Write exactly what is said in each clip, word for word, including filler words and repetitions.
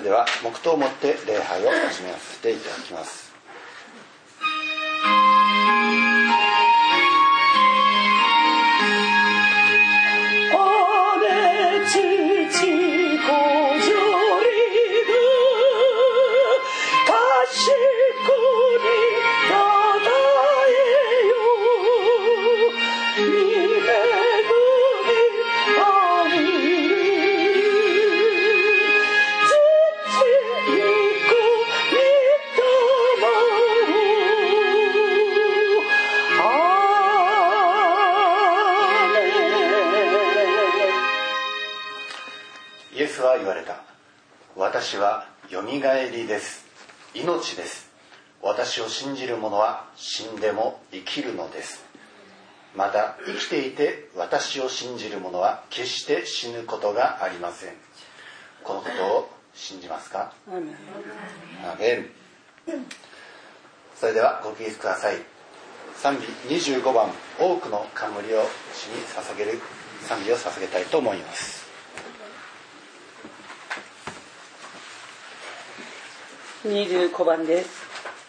れでは黙祷をもって礼拝を始めさせていただきます。言われた。私はよみがえりです。命です。私を信じる者は死んでも生きるのです。また生きていて私を信じる者は決して死ぬことがありません。このことを信じますか？アーメン。アーメン。それではご起立ください。賛美にじゅうごばん、多くの冠を主に捧げる賛美を捧げたいと思います。 にじゅうごばんです。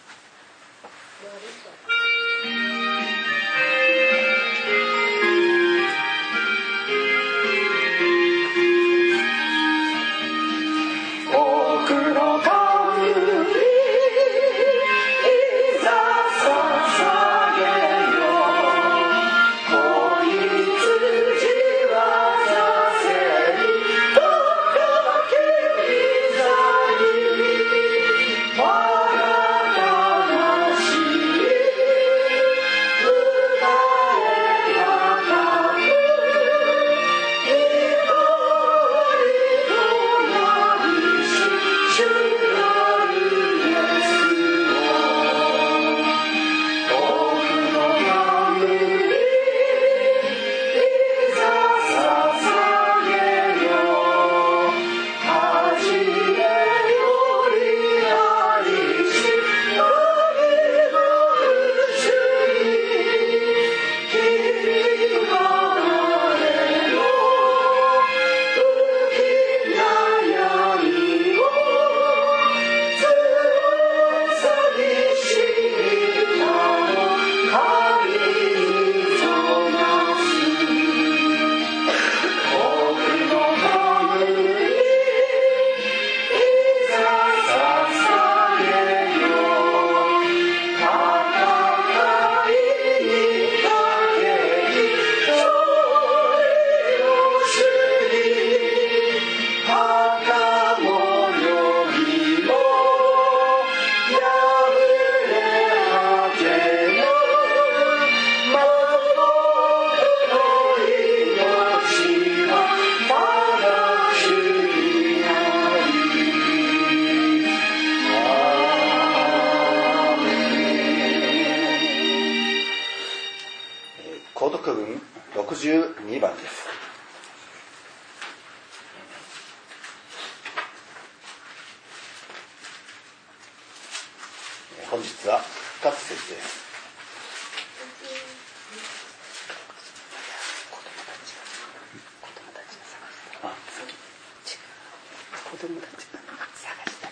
ろくじゅうにばんです。本日は復活節です。 子供たちが子供たちが探した。あ、違う。子供たちが探した。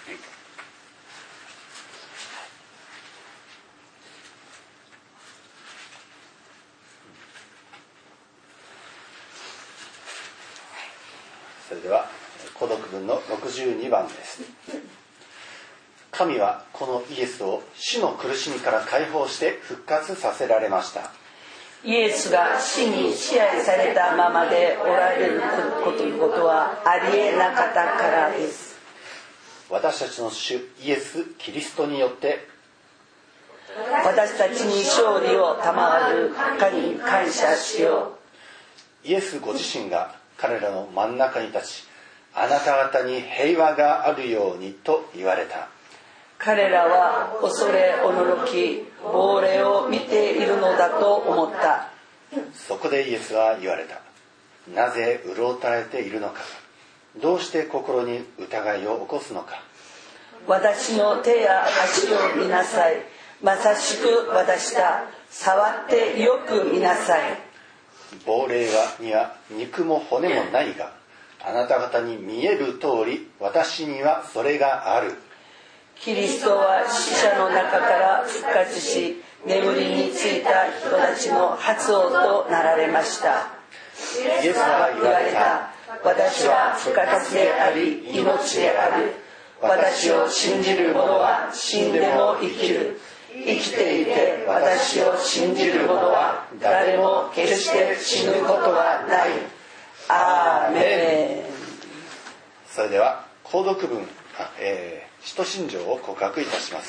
それでは孤独文のろくじゅうにばんです。神はこのイエスを死の苦しみから解放して復活させられました。 イエスが死に支配されたままでおられることはありえなかったからです。 私たちの主イエス・キリストによって私たちに勝利を賜る神に感謝しよう。イエスご自身が彼らの真ん中に立ち、あなた方に平和があるようにと言われた。 彼らは恐れおのろき亡霊を見ているのだと思った。 そこでイエスは言われた。なぜうろたえているのか。どうして心に疑いを起こすのか。 私の手や足を見なさい。まさしく私だ。触ってよく見なさい。 亡霊には肉も骨もないが、 あなた方に見える通り、私にはそれがある。 キリストは死者の中から復活し、眠りについた人たちの発音となられました。 イエスは言われた。 私は復活であり、命である。私を信じる者は死んでも生きる。生きていて私を信じる者は誰も決して死ぬことはない。アーメン。 それでは購読文、えー、使徒信条を告白いたします。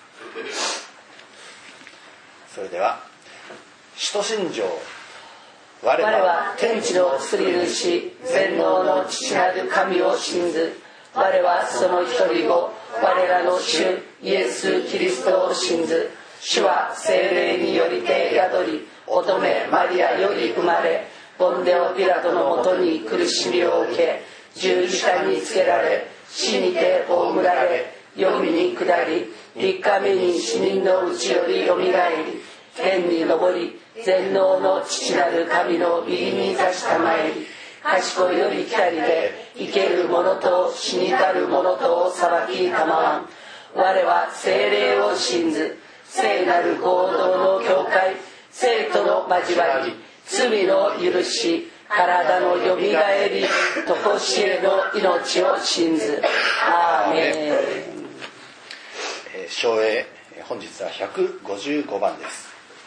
それでは使徒信条。我は天地の作り主、全能の父なる神を信ず。我はその一人子、我らの主イエス・キリストを信ず。主は聖霊によりて宿り、乙女マリアより生まれ、ポンデオ・ピラトのもとに苦しみを受け、十字架につけられ、死にて葬られ、黄泉に下り、三日目に死人のうちよりよみがえり、天に昇り、全能の父なる神の右に座したまえり、賢いより来たりで生ける者と死にたる者とを裁きたまわん。我は聖霊を信ず。聖なる合同の教会、聖との交わり、罪の許し、体のよみがえり、とこしえの命を信ず。アーメン。 えー、唱詠、本日はひゃくごじゅうごばんです。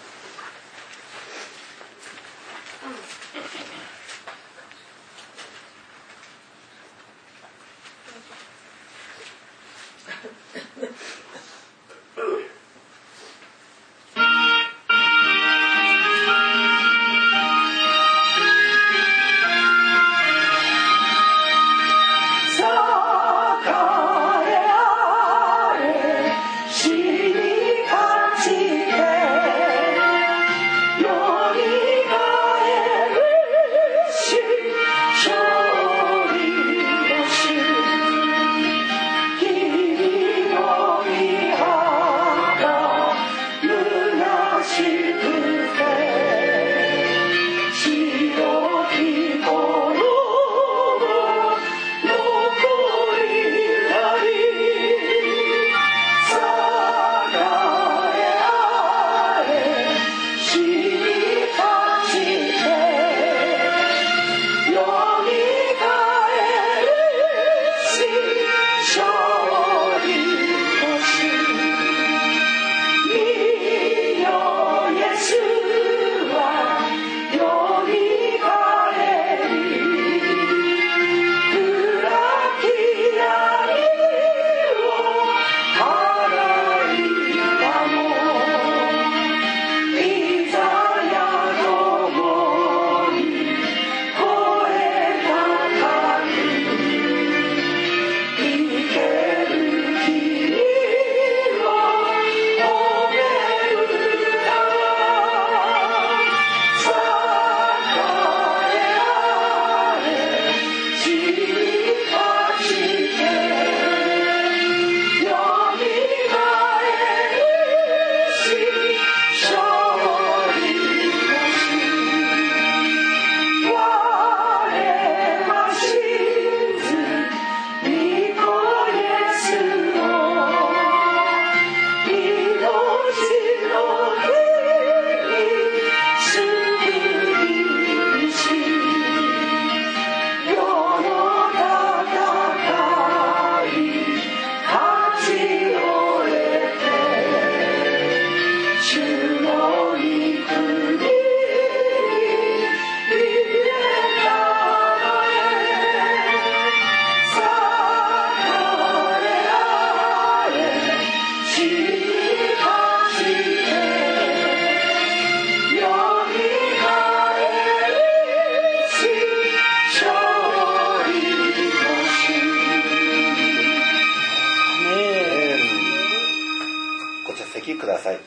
ください。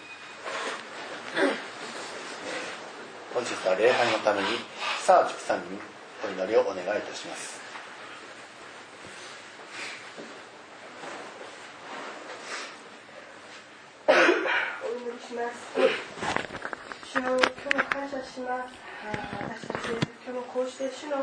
本日は礼拝のためにサーチュクさんにお祈りをお願いいたします。 お祈りします。主の今日も感謝します。私たち今日もこうして主の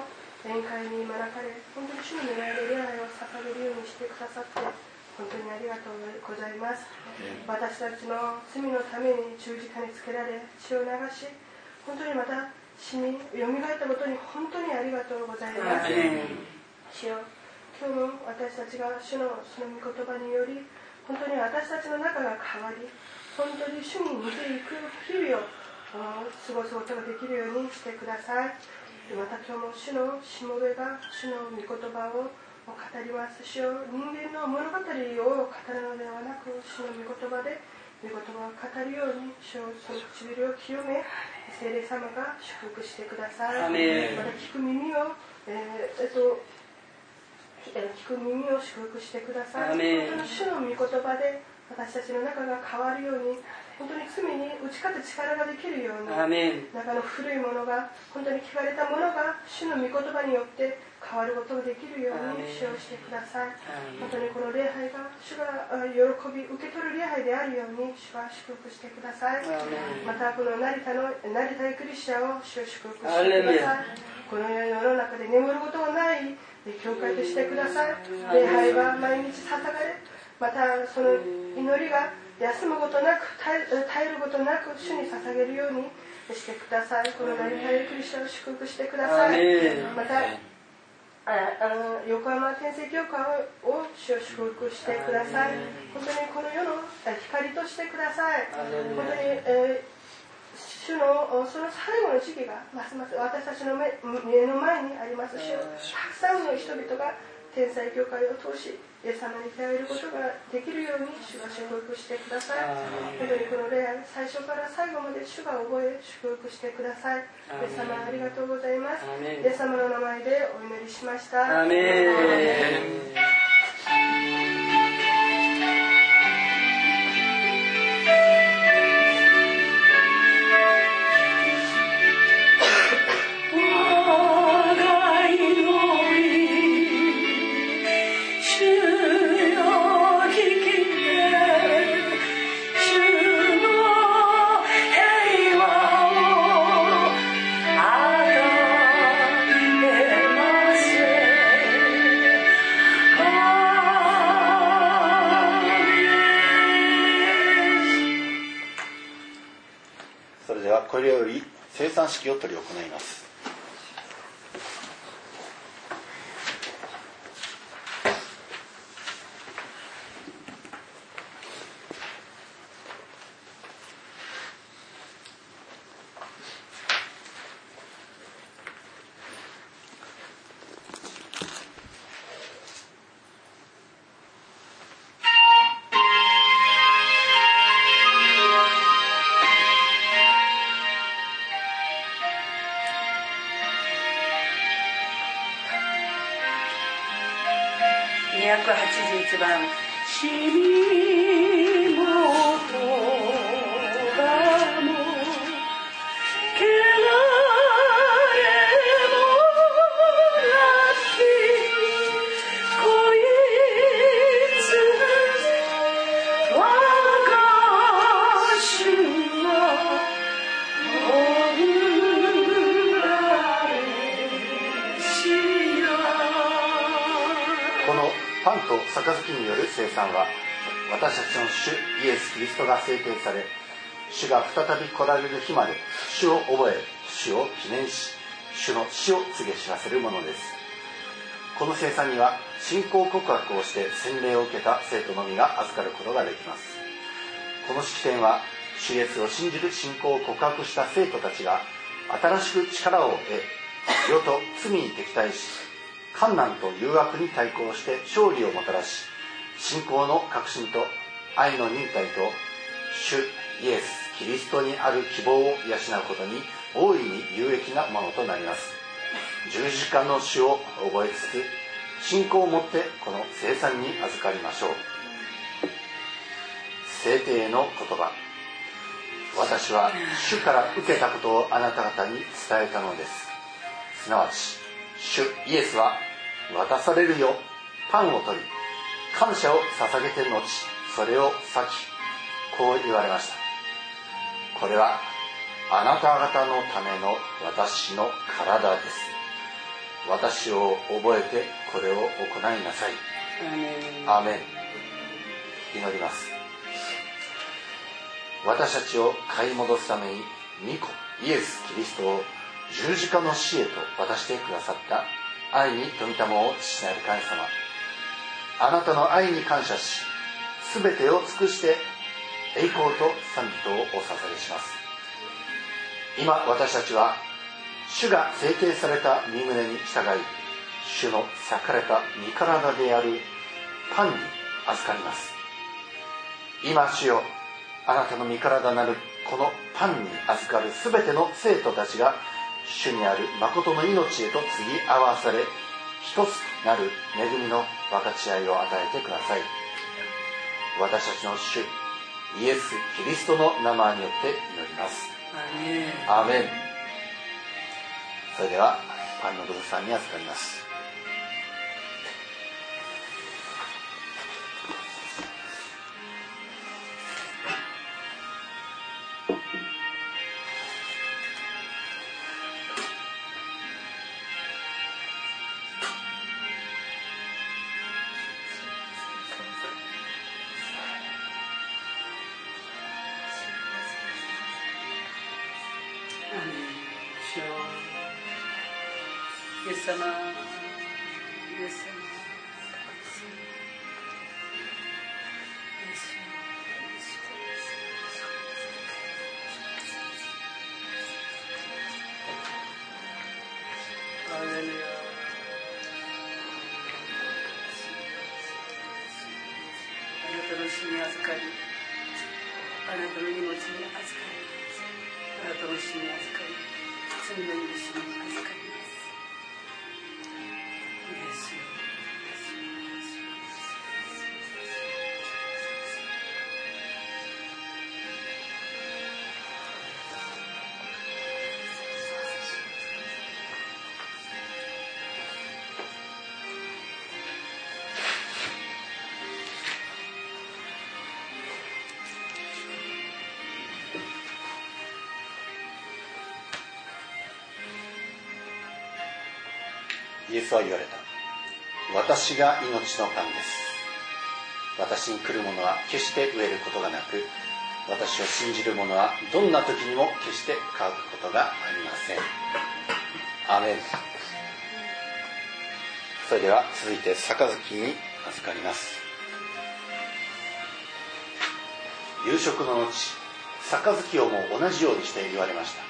宴会に招かれ、本当に主の願いで礼拝を捧げるようにしてくださって本当にありがとうございます。私たちの罪のために十字架につけられ血を流し、本当にまた死によみがえったことに本当にありがとうございます。主よ、今日も私たちが主のその御言葉により本当に私たちの中が変わり、本当に主に似ていく日々を過ごすことができるようにしてください。また今日も主のしもべが主の御言葉を語ります。主よ、人間の物語を語るのではなく、主の御言葉で御言葉を語るように、主よ、その唇を清め、聖霊様が祝福してください。また聞く耳を、えー、えっと聞く耳を祝福してください。本当に主の御言葉で私たちの中が変わるように、本当に罪に打ち勝つ力ができるように、中の古いものが、本当に聞かれたものが主の御言葉によって変わることができるように使用してください。本当にこの礼拝が主が喜び受け取る礼拝であるように主は祝福してください。またこの成田の成田エクリシアを主を祝福してください。この世の中で眠ることがない教会としてください。礼拝が毎日捧がれ、またその祈りが休むことなく絶えることなく主に捧げるようにしてください。この成田エクリシアを祝福してください。またああの横浜天聖教会を主を祝福してください。本当にこの世の光としてください。本当に、えー主のその最後の時期がますます私たちの 目, 目の前にありますし、たくさんの人々が天才教会を通しイエス様に出会えることができるように主が祝福してください。本当にこの礼拝最初から最後まで主が覚え祝福してください。イエス様ありがとうございます。イエス様の名前でお祈りしました。アーメン。 これより聖餐式を執り行います。 にひゃくはちじゅういちばんしみもとがもけられもなき恋つ我が主はおられしや。 このパンと杯による聖餐は、私たちの主イエス・キリストが聖典され、主が再び来られる日まで主を覚え、主を記念し、主の死を告げ知らせるものです。この聖餐には信仰告白をして洗礼を受けた生徒のみが預かることができます。この式典は主イエスを信じる信仰を告白した生徒たちが新しく力を得、世と罪に敵対し、困難と誘惑に対抗して勝利をもたらし、信仰の確信と愛の忍耐と主イエス・キリストにある希望を養うことに大いに有益なものとなります。十字架の死を覚えつつ、信仰を持ってこの聖餐に預かりましょう。聖典の言葉。私は主から受けたことをあなた方に伝えたのです。すなわち主イエスは渡されるよパンを取り、感謝を捧げて後それを裂き、こう言われました。これはあなた方のための私の体です。 私を覚えてこれを行いなさい。アーメン。祈ります。私たちを買い戻すために御子イエス・キリストを十字架の死へと渡してくださった愛に富みたもを父なる神様、あなたの愛に感謝し、すべてを尽くして栄光と賛美とをお捧げします。今私たちは主が制定された身旨に従い、主の裂かれた身体であるパンに預かります。今主よ、あなたの身体なるこのパンに預かるすべての生徒たちが主にある誠の命へと継ぎ合わされ、一つとなる恵みの分かち合いを与えてください。私たちの主イエス・キリストの名前によって祈ります。アーメン。それではパンのブドウさんに預かります。 イエス様、イエス様、イエス様、ハレルヤ。あなたの死に預かり、あなたの命に預かり、あなたの死に預かり、罪の許しに預かり。 イエスは言われた。私が命のパンです。私に来る者は決して飢えることがなく、私を信じる者はどんな時にも決して乾くことがありません。アーメン。それでは続いて杯に預かります。夕食の後、杯をも同じようにして言われました。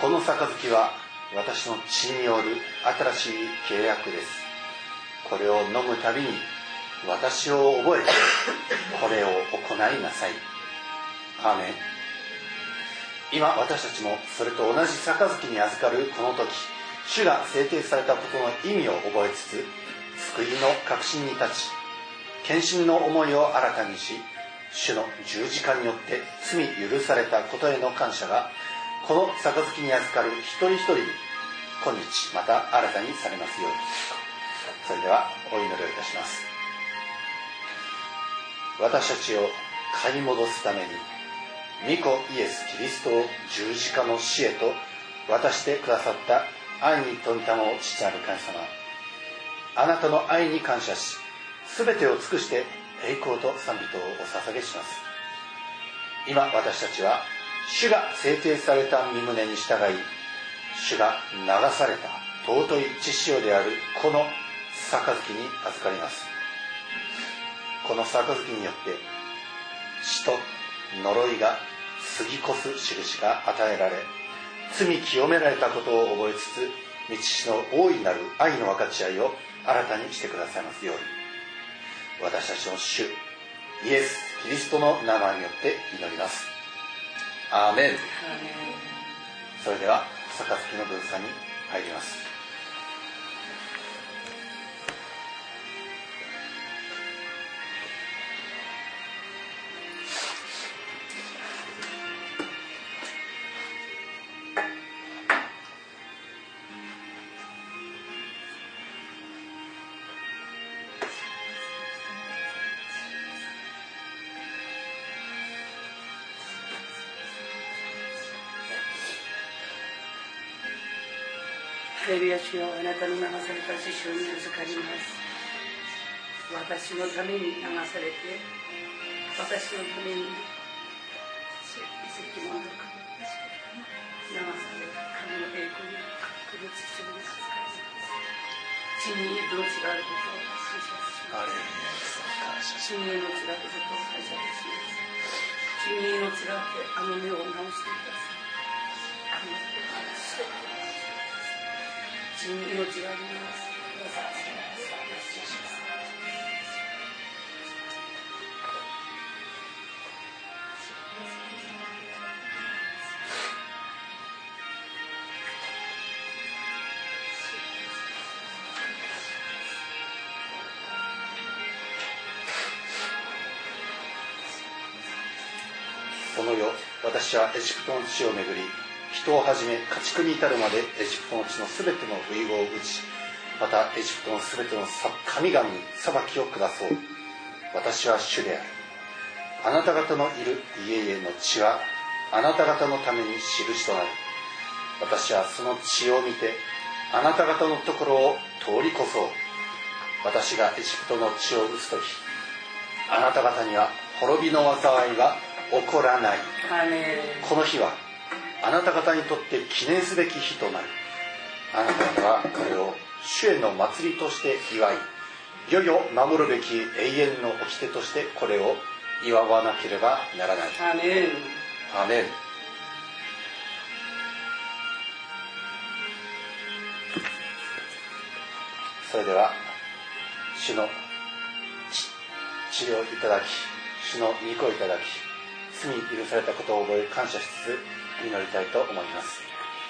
この杯は私の血による新しい契約です。これを飲むたびに私を覚えてこれを行いなさい。アーメン。今私たちもそれと同じ杯に預かるこの時、主が制定されたことの意味を覚えつつ、救いの確信に立ち、献身の思いを新たにし、主の十字架によって罪許されたことへの感謝がこの杯に預かる一人一人に今日また新たにされますように。それではお祈りをいたします。私たちを買い戻すために御子イエス・キリストを十字架の死へと渡してくださった愛に富みたまを父なる神様、あなたの愛に感謝し、すべてを尽くして栄光と賛美とをお捧げします。今私たちは主が制定された身旨に従い、主が流された尊い血潮であるこの杯に預かります。この杯によって死と呪いが過ぎ越す印が与えられ、罪清められたことを覚えつつ、道しの大いなる愛の分かち合いを新たにしてくださいますように。私たちの主イエス・キリストの名前によって祈ります。アーメン。それでは杯の分散に入ります。 レルヤ主よ、あなたの流された血潮に預かります。私のために流されて、私のために遺跡もなく流され神の栄光に来る血潮に預かります。地に命があることを感謝します。地に命があることを感謝します。地に命があってあの目を直してください。あの目を直してください。地に命があります。どうぞ感謝します。 その夜、私はエジプトの地を巡り、人をはじめ家畜に至るまでエジプトの地のすべての遺語を打ち、またエジプトのすべての神々に裁きを下そう。私は主である。あなた方のいる家々の地はあなた方のために印となる。私はその地を見てあなた方のところを通り越そう。私がエジプトの地を打つとき、あなた方には滅びの災いが起こらない。この日はあなた方にとって記念すべき日となる。あなた方はこれを主への祭りとして祝い、いよいよ守るべき永遠の掟としてこれを祝わなければならない。 アメン。 アメン。それでは主の治療いただき、主の御子をいただき、罪許されたことを覚え感謝しつつ祈りたいと思います。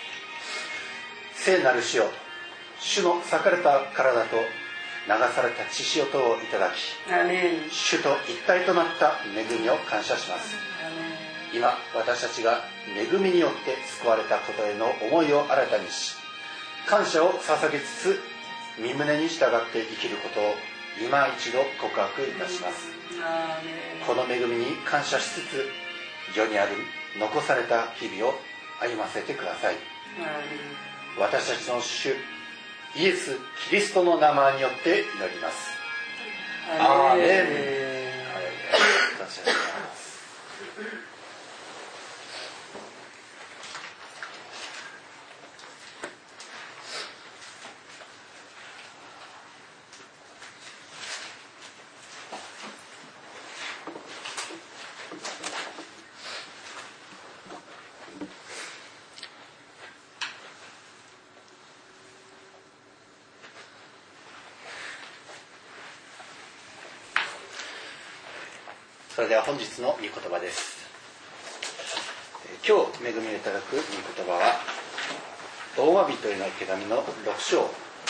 聖なる主よ、主の裂かれた体と流された血潮とをいただき、 アメン。 主と一体となった恵みを感謝します。今私たちが恵みによって救われたことへの思いを新たにし、感謝を捧げつつ御胸に従って生きることを今一度告白いたします。この恵みに感謝しつつ、世にある残された日々を歩ませてください。私たちの主イエス・キリストの名前によって祈ります。アーメン。感謝します。それでは本日の御言葉です。今日恵みをいただく御言葉はローマ人への手紙のろく章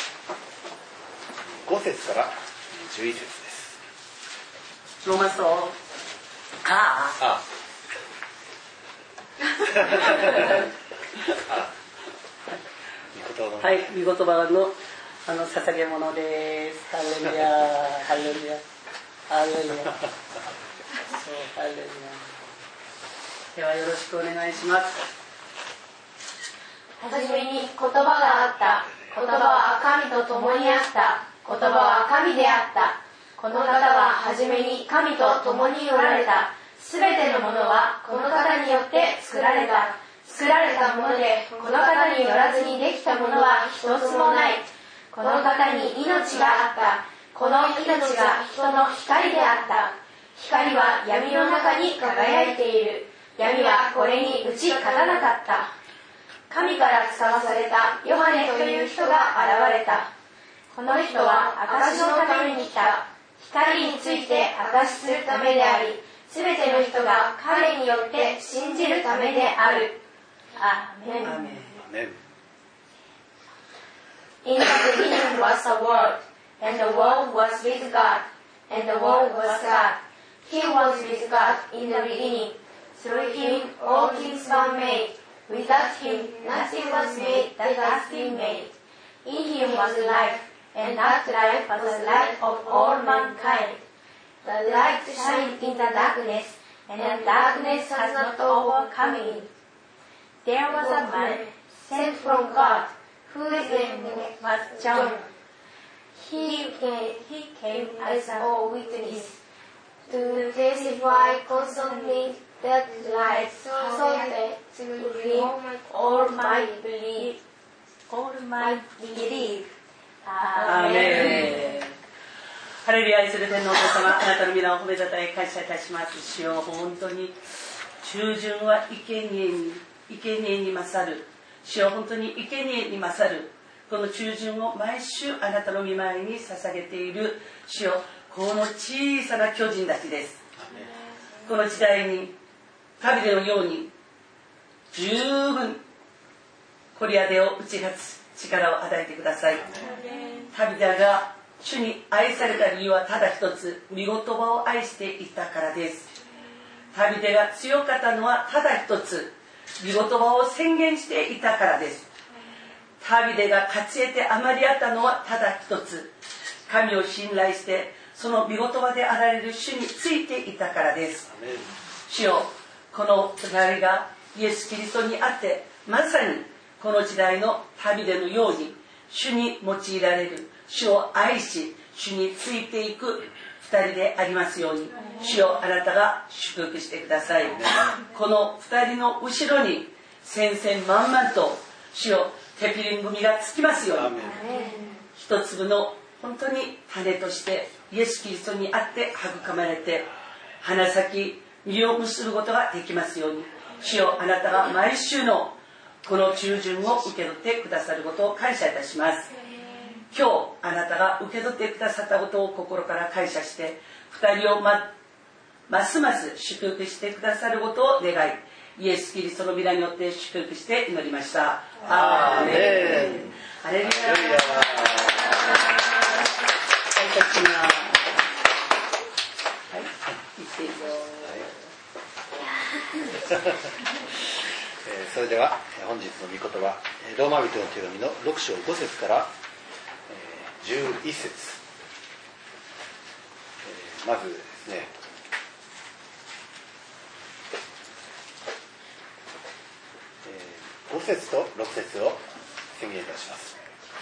ご節からじゅういち節です。 ローマ書あああはい、御言葉のあの捧げ物です。ハレルヤハレルヤハレルヤハレルヤ。ではよろしくお願いします。 はじめに言葉があった。言葉は神と共にあった。言葉は神であった。この方ははじめに神と共におられた。すべてのものはこの方によって作られた。作られたものでこの方によらずにできたものは一つもない。この方に命があった。この命が人の光であった。光は闇の中に輝いている。闇はこれに打ち勝たなかった。神から使わされたヨハネという人が現れた。この人は証のために来た。光について証しするためであり、すべての人が彼によって信じるためである。アーメン。アーメン。In the beginning was the Word, and the Word was with God, and the Word was God. He was with God in the beginning. Through him all things were made. Without him nothing was made that has been made. In him was life, and that life was the light of all mankind. The light shined in the darkness, and the darkness has not overcome it. There was a man sent from God, whose name was John. He came, he came as a witness to testify concerning that light, so that through him all might believe. All might believe. アーメン。ハレルヤ、愛する天皇お父様、あなたの皆を褒めたたえ感謝いたします。主よ、本当に従順は生贄に生贄に勝る。主よ、本当に生贄に勝る。この従順を毎週あなたの御前に捧げている主よ、この小さな巨人たちです。この時代にダビデのように十分ゴリアテを打ち勝つ力を与えてください。ダビデが主に愛された理由はただ一つ、御言葉を愛していたからです。ダビデが強かったのはただ一つ、御言葉を宣言していたからです。ダビデが勝ち得てあまりあったのはただ一つ、神を信頼してその御言葉であられる主についていたからです。主よ、このふたりがイエス・キリストにあってまさにこの時代のダビデのように主に用いられる、主を愛し主についていくふたりでありますように、主よ、あなたが祝福してください。このふたりの後ろに千々万々と主よ、テピリン組がつきますように、一粒の本当に種としてイエス・キリストにあって育まれて花咲き実を結ぶことができますように、主よ、あなたが毎週のこの従順を受け取ってくださることを感謝いたします。今日あなたが受け取ってくださったことを心から感謝して、ふたりを ま, ますます祝福してくださることを願い、イエス・キリストの皆によって祝福して祈りました。アーメン。ハレルヤ。 それでは本日の御言葉、ローマ人の手紙のろく章ご節からじゅういち節、まずですね、ご節とろく節を宣言いたします。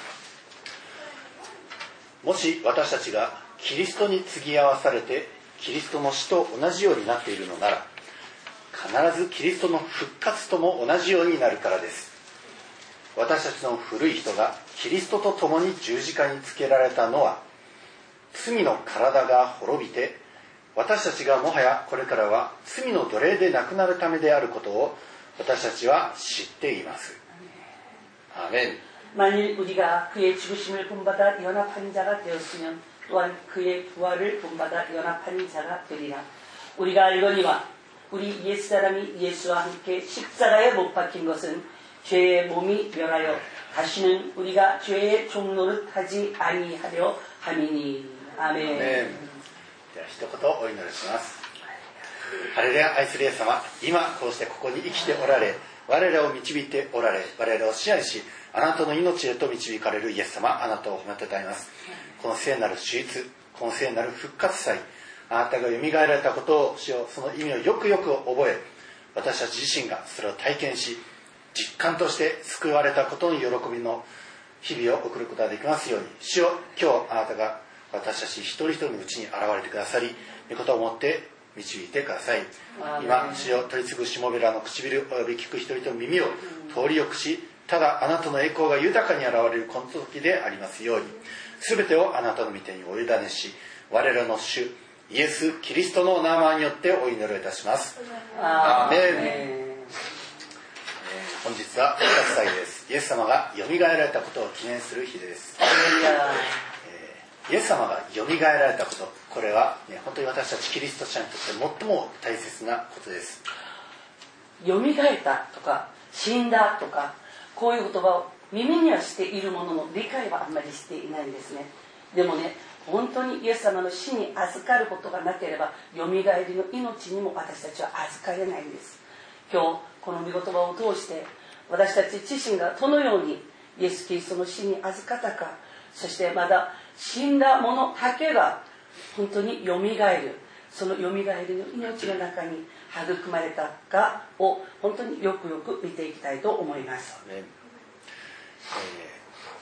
もし私たちがキリストに継ぎ合わされてキリストの死と同じようになっているのなら、必ずキリストの復活とも同じようになるからです。私たちの古い人がキリストと共に十字架につけられたのは、罪の体が滅びて、私たちがもはやこれからは罪の奴隷でなくなるためであることを私たちは知っています。アーメン。 만일 우리가 그의 죽으심을 본받아 연합한 자가 되었으면 또한 그의 부활을 본받아 연합한 자가 되리라. 우리가 알거니와 우리 옛사람이 예수와 함께 십자가에 못 박힌 것은 죄의 몸이 멸하여 다시는 우리가 죄의 종노릇 하지 아니하려 함이니. 아멘. 아멘. では一言お祈りします。ハレルヤ、愛するイエス様、今こうしてここに生きておられ、我らを導いておられ、我らを支配し、あなたの命へと導かれるイエス様、あなたを褒めたたえます。この聖なる手術、この聖なる復活祭、あなたがよみがえられたことを主よ、その意味をよくよく覚え、私たち自身がそれを体験し、実感として救われたことの喜びの日々を送ることができますように、主よ、今日あなたが私たち一人一人のうちに現れてくださり、御ことをもって導いてください。今、主よ、取り次ぐしもべらの唇および聞く人々の耳を通りよくし、ただあなたの栄光が豊かに現れるこの時でありますように、すべてをあなたの御手にお委ねし、我らの主イエス・キリストの名前によってお祈りいたします。アーメン。本日は復活祭です。イエス様がよみがえられたことを記念する日です。イエス様がよみがえられたこと、これは、ね、本当に私たちキリスト者にとって最も大切なことです。 よみがえったとか死んだとか、こういう言葉を耳にはしているものの理解はあんまりしていないんですね。でもね、本当にイエス様の死に預かることがなければ、よみがえりの命にも私たちは預かれないんです。今日この御言葉を通して、私たち自身がどのようにイエス・キリストの死に預かったか、そしてまだ死んだ者だけが本当によみがえる、そのよみがえりの命の中に育まれたかを本当によくよく見ていきたいと思います。 えー、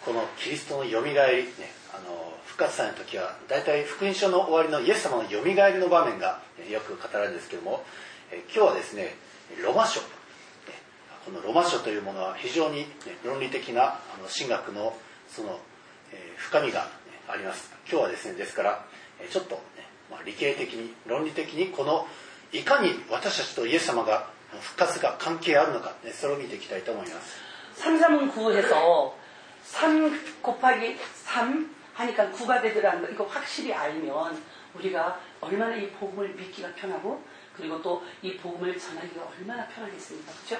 このキリストのよみがえり、ね、あの復活祭の時はだいたい福音書の終わりのイエス様のよみがえりの場面がよく語られるんですけども、え今日はですねロマ書、このロマ書というものは非常に論理的なあの神学のその、えー、深みがあります。今日はですねですからちょっと、ねまあ、理系的に論理的にこのいかに私たちとイエス様が復活が関係あるのか、ね、それを見ていきたいと思います。 삼삼은 구해서 삼 곱하기 삼 하니까 구가 되더라는 거 이거 확실히 알면 우리가 얼마나 이 복음을 믿기가 편하고 그리고 또 이 복음을 전하기가 얼마나 편하겠습니까? 그렇죠?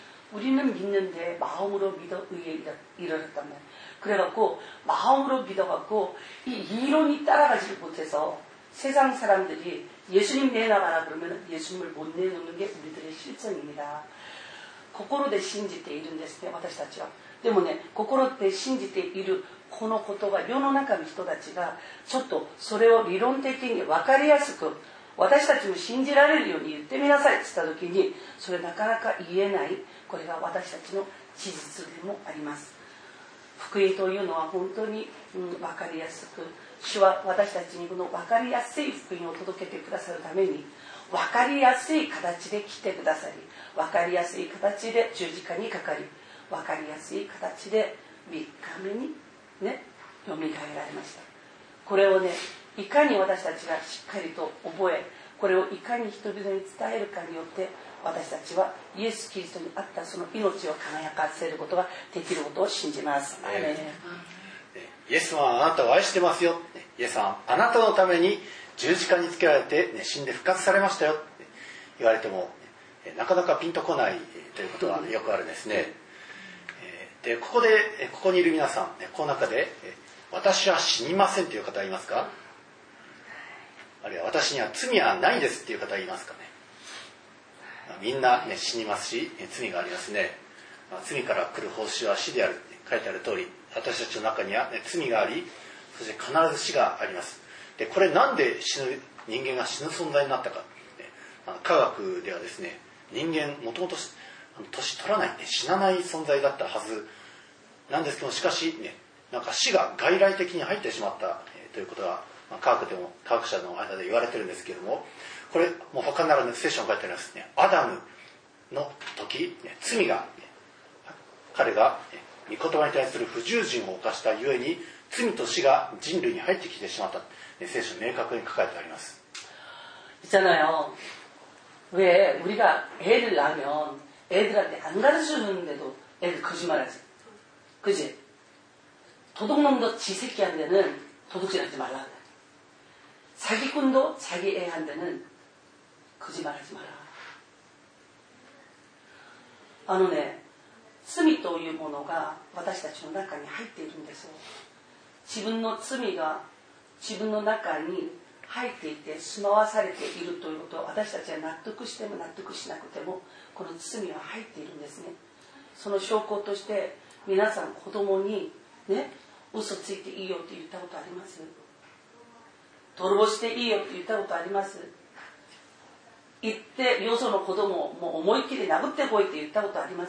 우리는 믿는데 마음으로 믿어 의에 이르렀단 말이에요. 그래갖고 마음으로 믿어갖고 이 이론이 따라가지 못해서 세상 사람들이 예수님 내놔봐라 그러면 예수님을 못 내놓는 게 우리들의 실정입니다. 心で信じているんですね、私たちは。でもね、心で信じているこのことが世の中の人たちがちょっとそれを理論的に分かりやすく私たちも信じられるように言ってみなさいって言った時にそれなかなか言えない、これが私たちの事実でもあります。福音というのは本当に、うん、分かりやすく、主は私たちにこの分かりやすい福音を届けてくださるために分かりやすい形で来てくださり、分かりやすい形で十字架にかかり、分かりやすい形でみっかめにね、よみがえられました。これをね、いかに私たちがしっかりと覚え、これをいかに人々に伝えるかによって私たちはイエス・キリストにあったその命を輝かせることができることを信じます。アーメン。 イエス様はあなたを愛してますよ。イエス様はあなたのために十字架につけられて、ね、死んで復活されましたよって言われてもなかなかピンとこないということがよくあるんですね。でここでここにいる皆さん、この中で私は死にませんという方はいますか？あるいは私には罪はないですっていう方はいますかね？みんな、ね、死にますし罪がありますね。罪から来る報酬は死であるって書いてある通り、私たちの中には、ね、罪があり、そして必ず死があります。でこれなんで死ぬ人間が死ぬ存在になったか、科学ではですね、人間もともと年取らない、死なない存在だったはずなんですけど、しかしね、なんか死が外来的に入ってしまった、えー、ということが、まあ、科学でも科学者の間で言われてるんですけれども、これもう他ならぬ聖書に書いてありますね。アダムの時、ね、罪が、ね、彼が、ね、御言葉に対する不従順を犯したゆえに罪と死が人類に入ってきてしまった、ね、聖書に明確に書かれてあります。 있잖아요. 왜 우리가 애를 낳으면 애들한테 안 가르쳐주는데도 애들 거짓말하지, 그지? 도둑놈도 지 새끼한테는 도둑질하지 말라. 사기꾼도 자기 애한테는 거짓말하지 마라. あのね、罪というものが私たちの中に入っているんですよ。自分の罪が自分の中に入っていて住まわされているということを私たちは納得しても納得しなくてもこの罪は入っているんですね。その証拠として皆さん子供にね、嘘ついていいよって言ったことあります？泥棒していいよって言ったことあります？言ってよその子供をもう思いっきり殴ってこいって言ったことあります？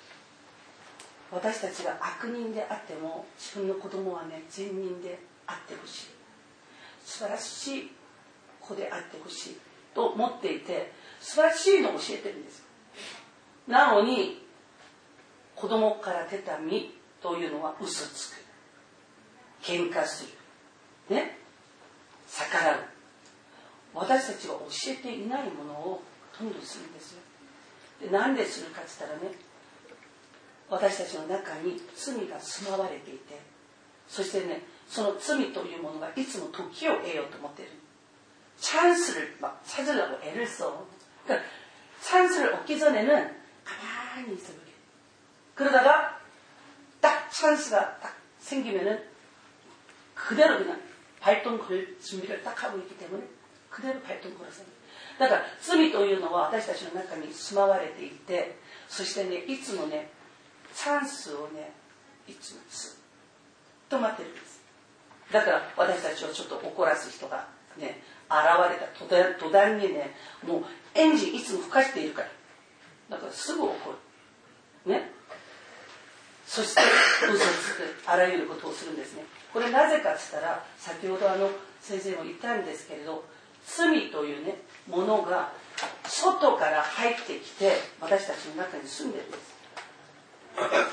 私たちが悪人であっても自分の子供はね、善人であってほしい、素晴らしい子であってほしいと思っていて、素晴らしいのを教えてるんです。なのに子供から出た身というのは嘘つく、喧嘩するね、逆らう、私たちが教えていないものをほとんどするんですよ。でなんでするかって言ったらね、私たちの中に罪が住まわれていて、そしてね、その罪というものがいつも時を得ようと思っている。찬스를 막 찾으려고 애를 써. 그러니까 찬스를 얻기 전에는 가만히 있어보게. 그러다가 딱 찬스가 딱 생기면은 그대로 그냥 발동 걸 준비를 딱 하고 있기 때문에 그대로 발동 걸어서. だから罪というのは私たちの中に住まわれていて、そしてね、いつもね、チャンスをね、いつもずっと待ってるんです。だから私たちをちょっと怒らす人がね、現れた途端、途端にね、もうエンジンいつも吹かしているから、だからすぐ怒るね。 そして嘘つく、あらゆることをするんですね。これなぜかって言ったら、先ほどあの先生も言ったんですけれど、罪というねものが外から入ってきて私たちの中に住んでるんです。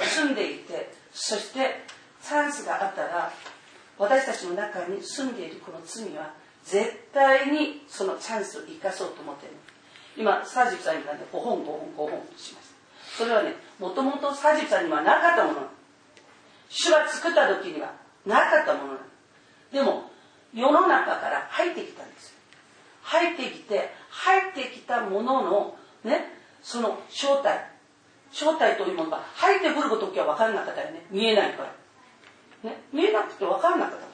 住んでいて、そしてチャンスがあったら私たちの中に住んでいるこの罪は絶対にそのチャンスを生かそうと思っている。今サジフさんになんでごほんごほんごほんしました。それはね、もともとサジフさんにはなかったもの。主が作った時にはなかったもの。でも世の中から入ってきたんですよ。入ってきて入ってきたもののね、その正体正体というものが入ってくる時は分からなかったよね。見えないから、ね、見えなくて分からなかった。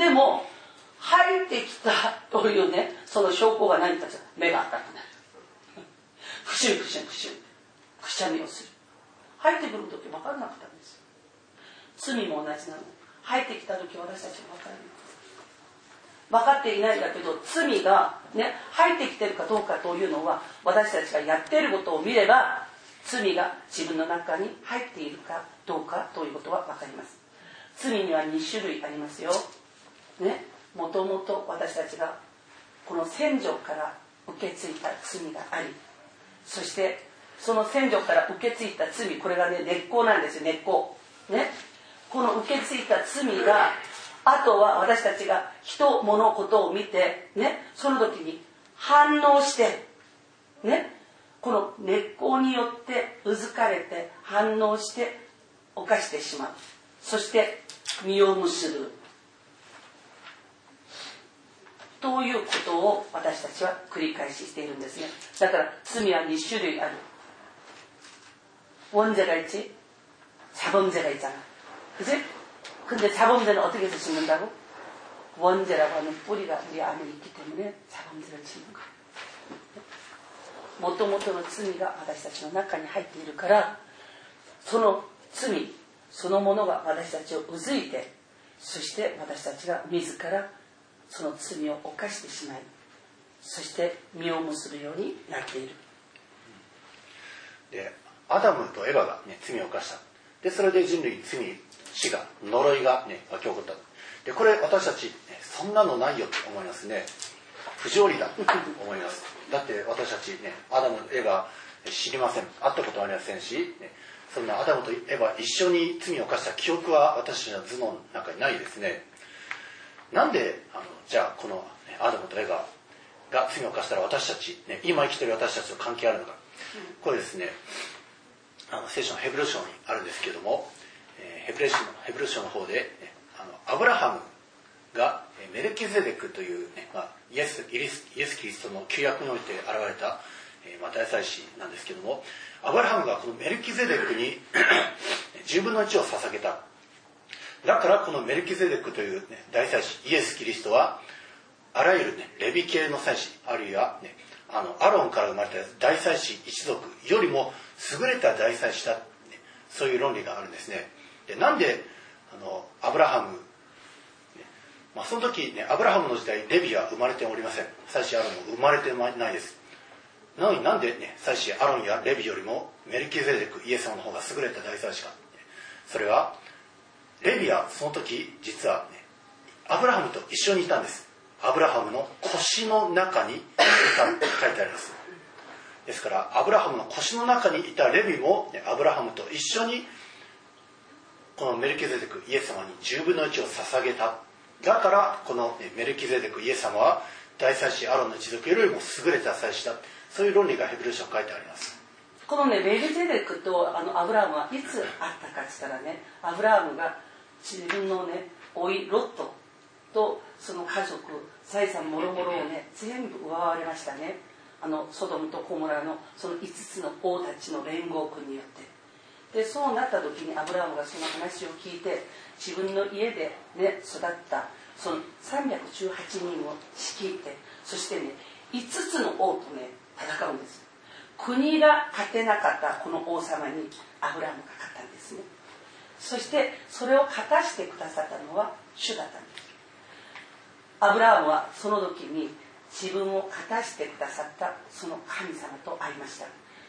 でも入ってきたというね、その証拠が何かじゃ目が赤くなる。くしゅんくしゅんくしゅんくしゃみをする。入ってくる時分からなかったんですよ。罪も同じなの。入ってきた時私たちも分からない。分かっていないんだけど、罪が、ね、入ってきてるかどうかというのは私たちがやっていることを見れば罪が自分の中に入っているかどうかということは分かります。罪にはに種類ありますよ、ね、もともと私たちがこの先祖から受け継いだ罪があり、そしてその先祖から受け継いだ罪、これがね根っこなんですよ。根っこ、ね、この受け継いだ罪が、あとは私たちが人物事を見て、ね、その時に反応して、ね、この根っこによってうずかれて反応して犯してしまう。そして実を結ぶということを私たちは繰り返ししているんですね。だから罪はに種類ある。원죄가 있지, 자범죄가 있잖아. 그치? 근데 자범죄는 어떻게 해서 짓는다고? 원죄라고 하는 뿌리가 우리 안에 있기 때문에 자범죄를 짓는 거야. 元々の罪が私たちの中に入っているから、その罪そのものが私たちをうずいて、そして私たちが自らその罪を犯してしまい、そして実を結ぶようになっている。 で、アダムとエバが、ね、罪を犯した。で、それで人類、罪、死が、呪いが、ね、湧き起こった。で、これ私たち、ね、そんなのないよと思いますね。不条理だと思います。だって私たちね、アダムとエバ知りません。会ったことはありませんし、ね、そんなアダムとエバ一緒に罪を犯した記憶は私たちの頭脳の中にないですね。なんであのじゃあこの、ね、アダムとエバが罪を犯したら私たち、ね、今生きている私たちと関係あるのか。これですね、あの聖書のヘブル書にあるんですけれども、えー、ヘブル書のヘブル書の方で、ね、あのアブラハムがメルキゼデクという、ね、まあ、イエス、イエス、イエス・キリストの旧約において現れた、えーまあ、大祭司なんですけども、アブラハムがこのメルキゼデクにじゅうぶんのいちを捧げた。だからこのメルキゼデクという、ね、大祭司イエス・キリストはあらゆる、ね、レビ系の祭司、あるいは、ね、あのアロンから生まれた大祭司一族よりも優れた大祭司だ、ね、そういう論理があるんですね。で、なんであのアブラハム、まあ、その時、ね、アブラハムの時代レビは生まれておりません。祭司アロンも生まれてないです。なのになんで、ね、祭司アロンやレビよりもメルキゼデクイエス様の方が優れた大祭司か。それはレビはその時実は、ね、アブラハムと一緒にいたんです。アブラハムの腰の中にいたと書いてあります。ですからアブラハムの腰の中にいたレビも、ね、アブラハムと一緒にこのメルキゼデクイエス様にじゅうぶんのいちを捧げた。だからこの、ね、メルキゼデクイエス様は大祭司アロンの一族よりも優れた祭司だ。そういう論理がヘブル書に書いてあります。 このね、メルキゼデクとあのアブラハムはいつあったかって言ったらね、アブラハムが自分のね、甥ロットとその家族、財産もろもろをね、全部奪われましたね。あのソドムとコモラのそのいつつの王たちの連合軍によって。で、そうなった時にアブラハムがその話を聞いて、自分の家でね、育ったそのさんびゃくじゅうはちにんを率いて、そしてね、いつつの王とね、戦うんです。国が勝てなかったこの王様にアブラハムが勝ったんですね。そしてそれを果たしてくださったのは主だったんです。アブラハムはその時に自分を果たしてくださったその神様と会いました。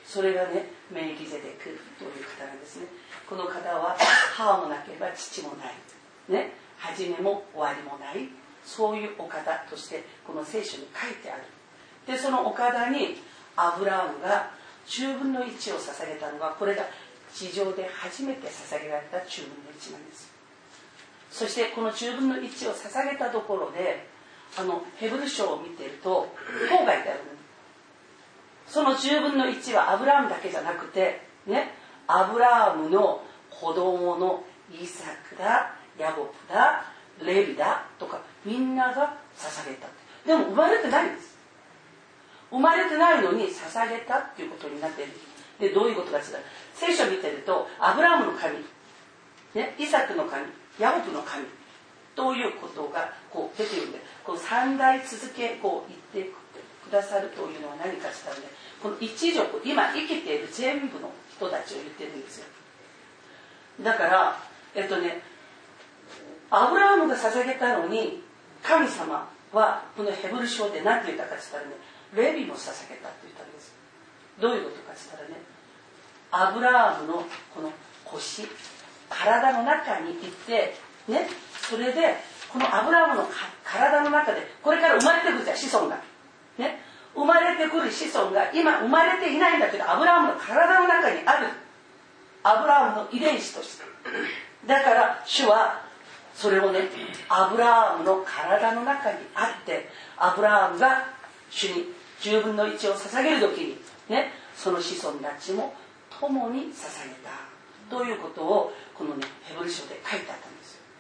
それがねメルキゼデクという方なんですね。この方は母もなければ父もないね、始めも終わりもない、そういうお方としてこの聖書に書いてある。でそのお方にアブラハムがじゅうぶんのいちを捧げたのが、これが地上で初めて捧げられたじゅうぶんのいちなんです。そしてこのじゅうぶんのいちを捧げたところで、あのヘブル書を見ているとこう書いてあるの。そのじゅうぶんのいちはアブラハムだけじゃなくてね、アブラハムの子供のイサクだ、ヤコブだ、レビだとかみんなが捧げた。でも生まれてないんです。生まれてないのに捧げたっていうことになっている。でどういうことかって言ったら、聖書を見てるとアブラハムの神、ね、イサクの神、ヤコブの神ということがこう出ているんで、この三代続けこう言ってくださるというのは何かしたらね、この一族、今生きている全部の人たちを言ってるんですよ。だからえっとねアブラハムが捧げたのに、神様はこのヘブル書で何て言ったかって言ったらね、レビも捧げたって言ったんです。どういうことかって言ったらね、アブラハムのこの腰、体の中にいてね、それでこのアブラハムの体の中でこれから生まれてくるじゃん、子孫がね、生まれてくる子孫が今生まれていないんだけど、アブラハムの体の中にあるアブラハムの遺伝子として、だから主はそれをね、アブラハムの体の中にあって、アブラハムが主にじゅうぶんのいちを捧げる時にね、その子孫たちも共に捧げたということをこのねヘブル書で書いてあったんですよ。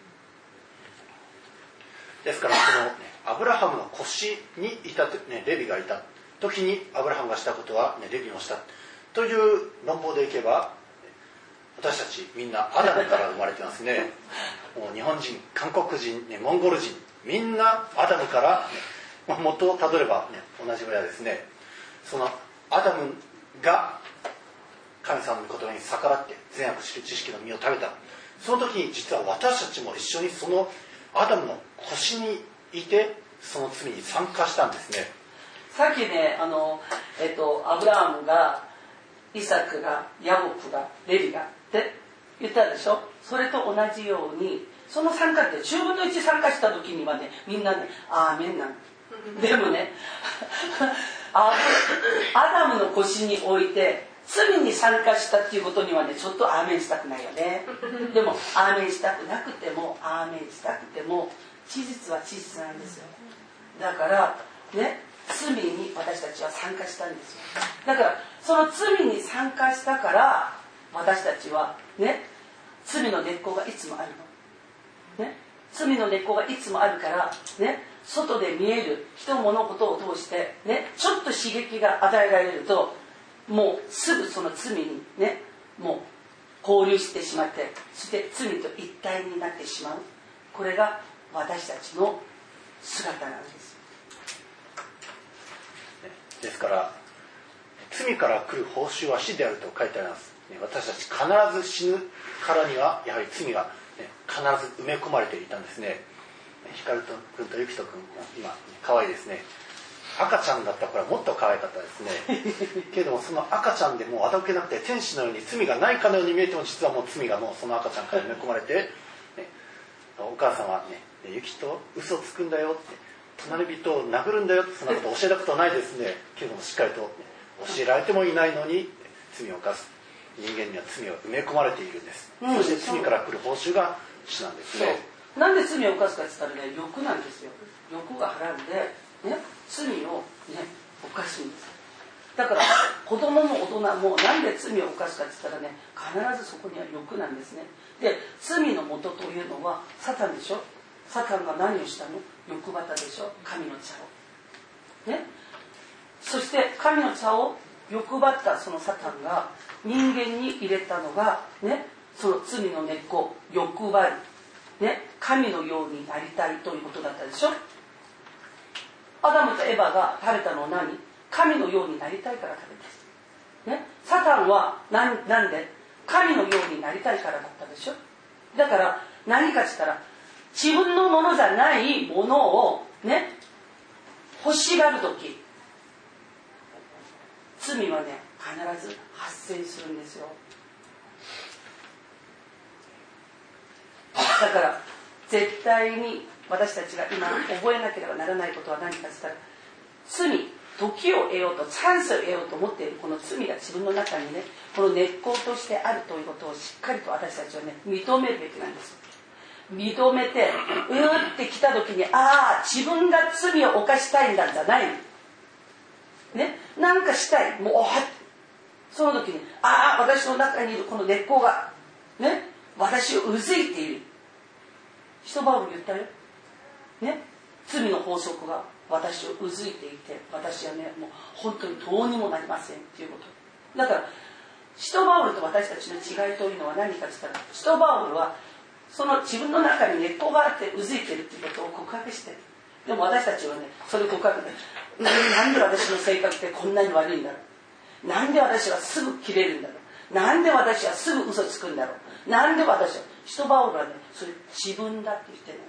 ですからこの、ね、アブラハムの腰にいた、ね、レビがいた時にアブラハムがしたことは、ね、レビもしたという論法でいけば、私たちみんなアダムから生まれてますね。もう日本人、韓国人、ね、モンゴル人、みんなアダムから、ね、まあ、元をたどれば、ね、同じ親ですね。そのアダムが神様の言葉に逆らって善悪知る知識の実を食べた。その時に実は私たちも一緒にそのアダムの腰にいて、その罪に参加したんですね。 さっきね、あの、えっと、アブラハムがイサクがヤコブがレビがって言ったでしょ。それと同じように、その参加ってじゅうぶんのいち参加した時にはね、みんなね、アーメンなんでもねアダムの腰に置いて罪に参加したっていうことにはね、ちょっとアーメンしたくないよね。でもアーメンしたくなくてもアーメンしたくても事実は事実なんですよ。だからね、罪に私たちは参加したんですよ。だからその罪に参加したから私たちはね、罪の根っこがいつもあるの、ね、罪の根っこがいつもあるからね、外で見える人物事を通してね、ちょっと刺激が与えられるともうすぐその罪にね、もう交流してしまって、そして罪と一体になってしまう。これが私たちの姿なんです。 ですから罪から来る報酬は死であると書いてあります。私たち必ず死ぬからにはやはり罪が、ね、必ず埋め込まれていたんですね。光君とゆきと君、今可愛いですね。赤ちゃんだったからもっと可愛かったですね。けれどもその赤ちゃんでもうあどけなくて天使のように罪がないかのように見えても、実はもう罪がもうその赤ちゃんから埋め込まれて、ね、お母さんはね、ゆきと嘘つくんだよって、隣人を殴るんだよって、そんなこと教えたことないですね。けれどもしっかりと、ね、教えられてもいないのに罪を犯す人間には罪を埋め込まれているんです、うん、そして罪から来る報酬が死なんですね。 なんで罪を犯すかって言ったらね、欲なんですよ。欲が払うんで、ね、罪を、ね、犯すんです。だから子供も大人もなんで罪を犯すかって言ったらね、必ずそこには欲なんですね。で、罪の元というのはサタンでしょ。サタンが何をしたの？欲旗でしょ。神の茶を、ね、そして神の茶を欲張ったそのサタンが人間に入れたのが、ね、その罪の根っこ、欲張り、ね、神のようになりたいということだったでしょ。アダムとエバが食べたのは何？神のようになりたいから食べた、ね、サタンは何、なんで神のようになりたいからだったでしょ。だから何かしたら自分のものじゃないものをね、欲しがるとき、罪はね必ず発生するんですよ。だから絶対に私たちが今覚えなければならないことは何かと言ったら、罪、時を得ようとチャンスを得ようと思っているこの罪が自分の中にね、この根っことしてあるということをしっかりと私たちはね、認めるべきなんです。認めてうーって来た時に、ああ自分が罪を犯したいんだじゃないね、なんかしたい、もうその時に、ああ私の中にいるこの根っこがね、私をうずいている。一晩言ったよね、罪の法則が私をうずいていて、私はねもう本当にどうにもなりませんっていうこと。だから使徒パウロと私たちの違いというのは何かと言ったら、使徒パウロはその自分の中に根っこがあってうずいてるっていうことを告白してる。でも私たちはね、それを告白で、なんで私の性格ってこんなに悪いんだろう、なんで私はすぐ切れるんだろう、なんで私はすぐ嘘つくんだろう、なんで私は、使徒パウロはね、それ自分だって言ってるんです。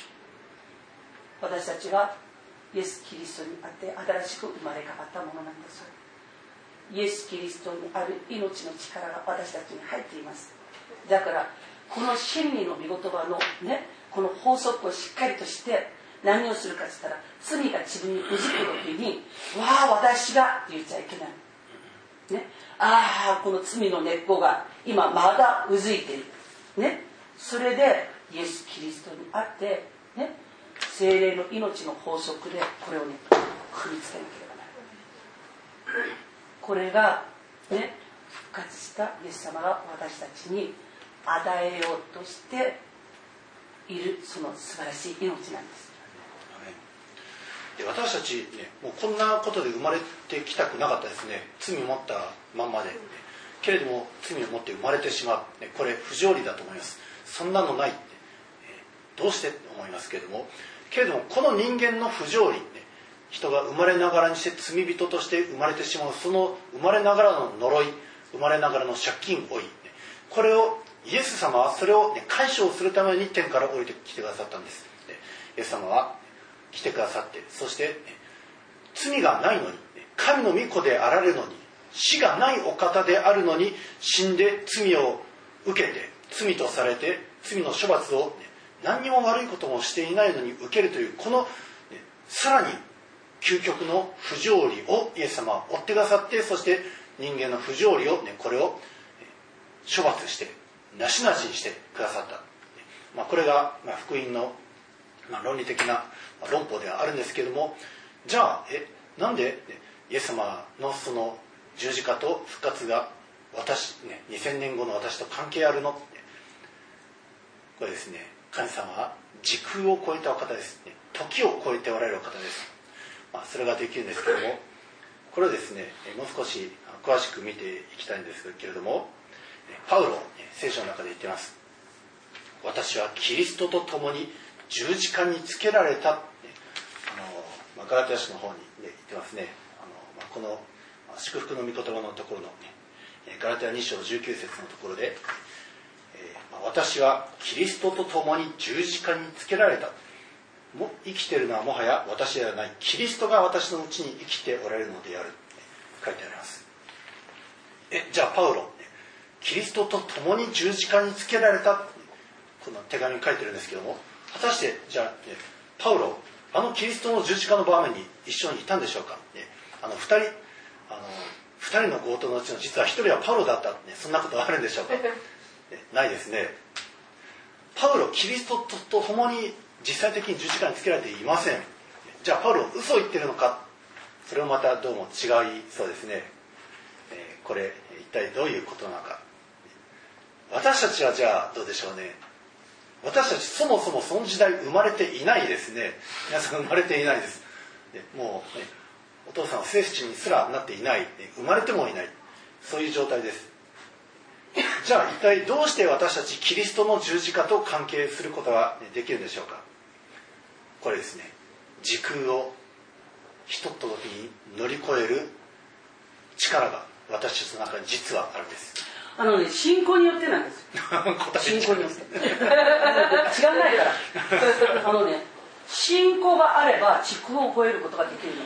私たちはイエス・キリストにあって新しく生まれ変わったものなんです。イエス・キリストにある命の力が私たちに入っています。だからこの真理の御言葉のね、この法則をしっかりとして何をするかって言ったら、罪が自分にうずく時に、わあ私がって言っちゃいけないね。ああこの罪の根っこが今まだうずいているね。それでイエス・キリストにあってね、聖霊の命の法則でこれをね組み付けなければならない。これがね、復活したイエス様が私たちに与えようとしているその素晴らしい命なんです。 で私たち、ね、もうこんなことで生まれてきたくなかったですね。罪を持ったまんまで、ね、けれども罪を持って生まれてしまう、ね、これ不条理だと思います。そんなのないって、ね、どうしてって思いますけれども、けれどもこの人間の不条理、ね、人が生まれながらにして罪人として生まれてしまう、その生まれながらの呪い、生まれながらの借金老い、ね、これをイエス様はそれを、ね、解消するために天から降りてきてくださったんです。でイエス様は来てくださって、そして、ね、罪がないのに、ね、神の御子であられるのに、死がないお方であるのに死んで罪を受けて、罪とされて罪の処罰を、ね、何にも悪いこともしていないのに受けるという、この、ね、さらに究極の不条理をイエス様は追ってくださって、そして人間の不条理を、ね、これを、ね、処罰してなしなしにしてくださった、まあ、これが、まあ、福音の、まあ、論理的な論法ではあるんですけれども、じゃあえなんで、ね、イエス様のその十字架と復活が私、ね、にせんねんごの私と関係あるのって、これですね、神様は時空を超えたお方です、ね、時を超えておられるお方です、まあ、それができるんですけれども、これをですねもう少し詳しく見ていきたいんですけれども、パウロ聖書の中で言っています。私はキリストと共に十字架につけられた、あのガラテヤ書の方に、ね、言ってますね。あのこの祝福の御言葉のところの、ね、ガラテヤに章じゅうきゅう節のところで、えー、私はキリストと共に十字架につけられた。も生きているのはもはや私ではない、キリストが私のうちに生きておられるのである、書いてあります。えじゃあパウロ、キリストと共に十字架につけられた、この手紙に書いてるんですけども、果たしてじゃあ、ね、パウロあのキリストの十字架の場面に一緒にいたんでしょうか、ね、あのふたりあのふたりの強盗のうちの実はひとりはパウロだった、ね、そんなことはあるんでしょうか、ね、ないですね。パウロキリストと共に実際的に十字架につけられていません。じゃあパウロ嘘を言ってるのか、それもまたどうも違いそうですね。えー、これ一体どういうことなのか。私たちはじゃあどうでしょうね。私たちそもそもその時代生まれていないですね。皆さん生まれていないです。もう、ね、お父さんは聖地にすらなっていない、生まれてもいない、そういう状態です。じゃあ一体どうして私たちキリストの十字架と関係することができるんでしょうか。これですね、時空をひとっと時に乗り越える力が私たちの中に実はあるんです。 あのね、信仰によってなんですよ。信仰によって違わないからあのね、信仰があれば時空を超えることができるの。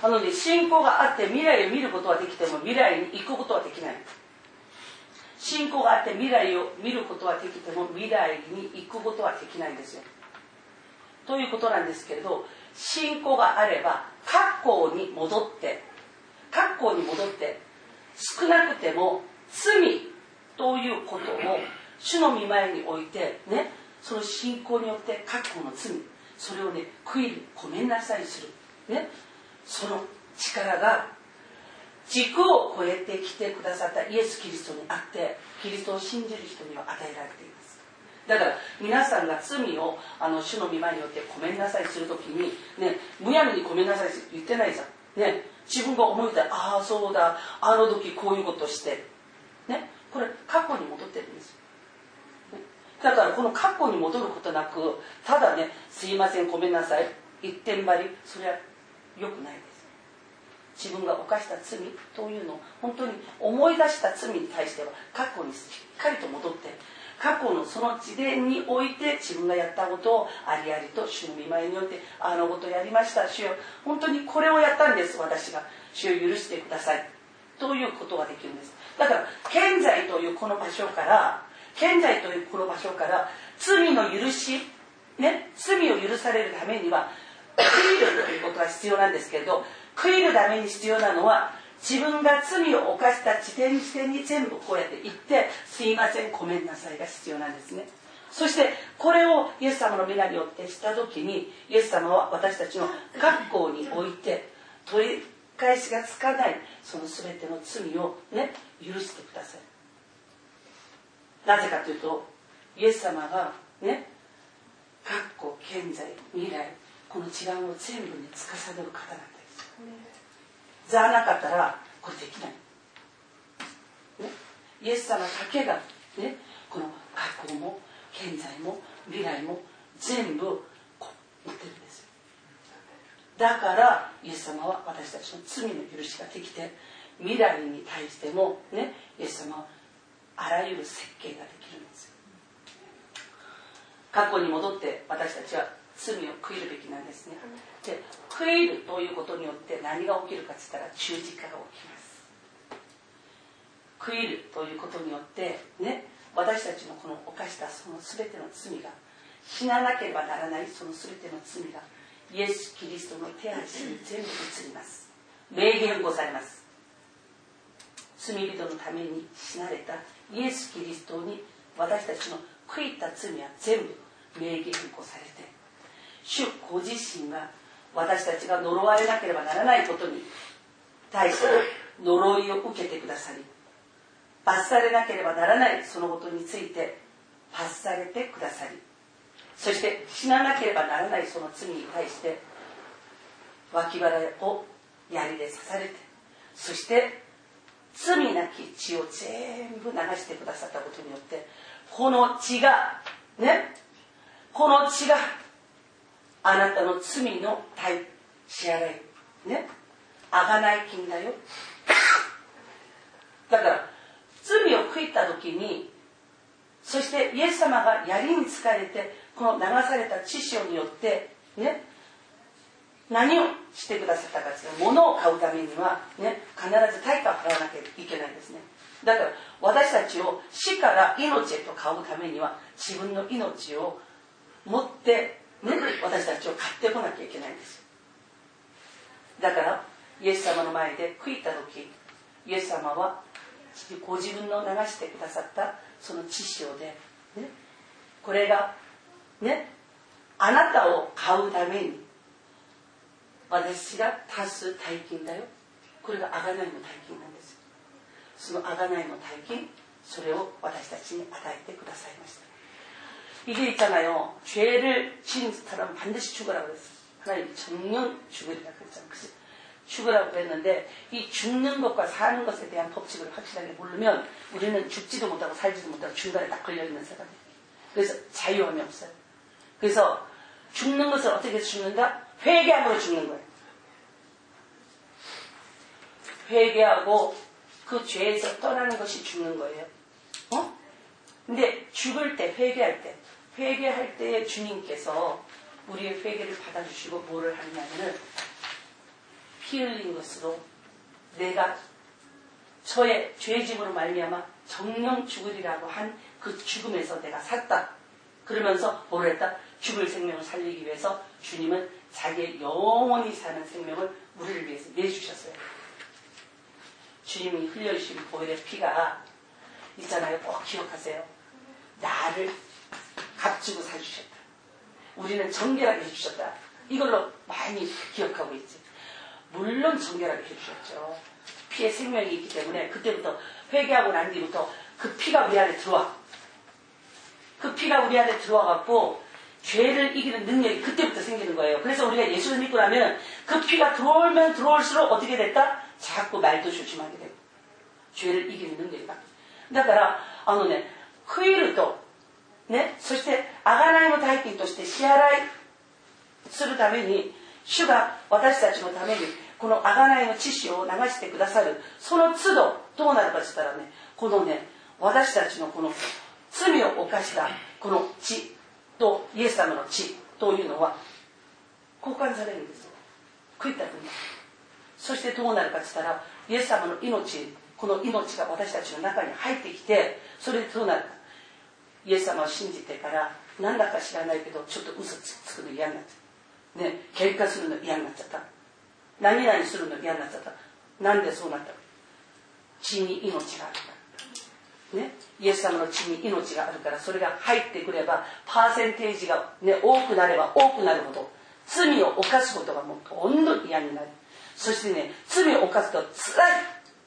あのね、信仰があって未来を見ることはできても未来に行くことはできない。信仰があって未来を見ることはできても未来に行くことはできないんですよ。ということなんですけれど、信仰があれば過去に戻って過去に戻って少なくても罪ということを主の御前に置いてね、その信仰によって過去の罪、それをね悔いる、ごめんなさいするね、その力が軸を超えてきてくださったイエス・キリストにあって、キリストを信じる人には与えられています。だから皆さんが罪をあの主の御前によってごめんなさいするときに、ね、むやみにごめんなさいって言ってないじゃん、ね、自分が思い出、ああそうだ、あの時こういうことして、ね、これ過去に戻ってるんですよ。だからこの過去に戻ることなく、ただね、すいませんごめんなさい一点張り、それは良くないです。自分が犯した罪というのを本当に思い出した罪に対しては過去にしっかりと戻って、過去のその自伝において自分がやったことをありありと主の御前において、あのことやりました、主よ本当にこれをやったんです、私が、主を許してくださいということができるんです。だから現在というこの場所から現在というこの場所から罪の許し、ね、罪を許されるためには悔いるということが必要なんですけれど、悔いるために必要なのは自分が罪を犯した時点時点に全部こうやって言って、すいませんごめんなさいが必要なんですね。そしてこれをイエス様の皆によってした時に、イエス様は私たちの学校において取り返しがつかないその全ての罪をね許してください。なぜかというと、イエス様がね過去現在未来、この違いを全部に司る方なんです。じゃなかったらこれできない、ね、イエス様だけが、ね、この過去も現在も未来も全部こう持ってるんですよ。だからイエス様は私たちの罪の許しができて、未来に対しても、ね、イエス様はあらゆる設計ができるんですよ。過去に戻って私たちは罪を悔いるべきなんですね。で、悔いるということによって何が起きるかといったら十字架が起きます。悔いるということによってね、私たちのこの犯したその全ての罪が、死ななければならないその全ての罪がイエス・キリストの手足に全部移ります。明言ございます。罪人のために死なれたイエス・キリストに私たちの悔いた罪は全部明言ごされて、主ご自身が私たちが呪われなければならないことに対して呪いを受けてくださり、罰されなければならないそのことについて罰されてくださり、そして死ななければならないその罪に対して脇腹を槍で刺されて、そして罪なき血を全部流してくださったことによって、この血がね、この血があなたの罪の対支払いね、贖い金だよ。だから罪を悔いた時に、そしてイエス様が槍につかれてこの流された血潮によってね、何をしてくださったかというと、物を買うためにはね、必ず対価を払わなきゃいけないんですね。だから私たちを死から命へと買うためには自分の命を持ってね、私たちを買ってこなきゃいけないんですよ。だからイエス様の前で悔いた時、イエス様はご自分の流してくださったその血潮で、ね、これがね、あなたを買うために私が足す大金だよ。これが贖いの大金なんですよ。その贖いの大金、それを私たちに与えてくださいました。이게 있잖아요. 죄를 지은 사람은 반드시 죽으라고 그랬어요. 하나님 정령 죽으리라 그랬잖아요. 그치? 죽으라고 그랬는데 이 죽는 것과 사는 것에 대한 법칙을 확실하게 모르면 우리는 죽지도 못하고 살지도 못하고 중간에 딱 걸려있는 사람이에요. 그래서 자유함이 없어요. 그래서 죽는 것을 어떻게 해서 죽는다? 회개함으로 죽는 거예요. 회개하고 그 죄에서 떠나는 것이 죽는 거예요. 어? 근데 죽을 때, 회개할 때, 회개할 때에 주님께서 우리의 회개를 받아주시고 뭐를 하느냐면은 피 흘린 것으로 내가 저의 죄짐으로 말미암아 정령 죽으리라고 한 그 죽음에서 내가 샀다. 그러면서 뭐를 했다? 죽을 생명을 살리기 위해서 주님은 자기의 영원히 사는 생명을 우리를 위해서 내주셨어요. 주님이 흘려주신 보혈의 피가 있잖아요. 꼭 기억하세요. 나를 값주고 사주셨다. 우리는 정결하게 해주셨다. 이걸로 많이 기억하고 있지. 물론 정결하게 해주셨죠. 피에 생명이 있기 때문에 그때부터 회개하고 난 뒤부터 그 피가 우리 안에 들어와. 그 피가 우리 안에 들어와갖고 죄를 이기는 능력이 그때부터 생기는 거예요. 그래서 우리가 예수를 믿고 나면 그 피가 들어오면 들어올수록 어떻게 됐다? 자꾸 말도 조심하게 되고 죄를 이기는 능력이 바뀌어요. だからあのね悔いるとね、そして贖いの代金として支払いするために主が私たちのためにこの贖いの血潮を流してくださる。その都度どうなるかとしたらね、このね私たちのこの罪を犯したこの血とイエス様の血というのは交換されるんですよ。悔いたくに。そしてどうなるかとしたらイエス様の命、この命が私たちの中に入ってきて、それでどうなるか。イエス様を信じてから何だか知らないけどちょっと嘘つくの嫌になっちゃった。ね、喧嘩するの嫌になっちゃった。何々するの嫌になっちゃった。なんでそうなったか。血に命があるから。ね、イエス様の血に命があるから、それが入ってくればパーセンテージが、ね、多くなれば多くなるほど罪を犯すことがもうどんどん嫌になる。そしてね、罪を犯すとつらい。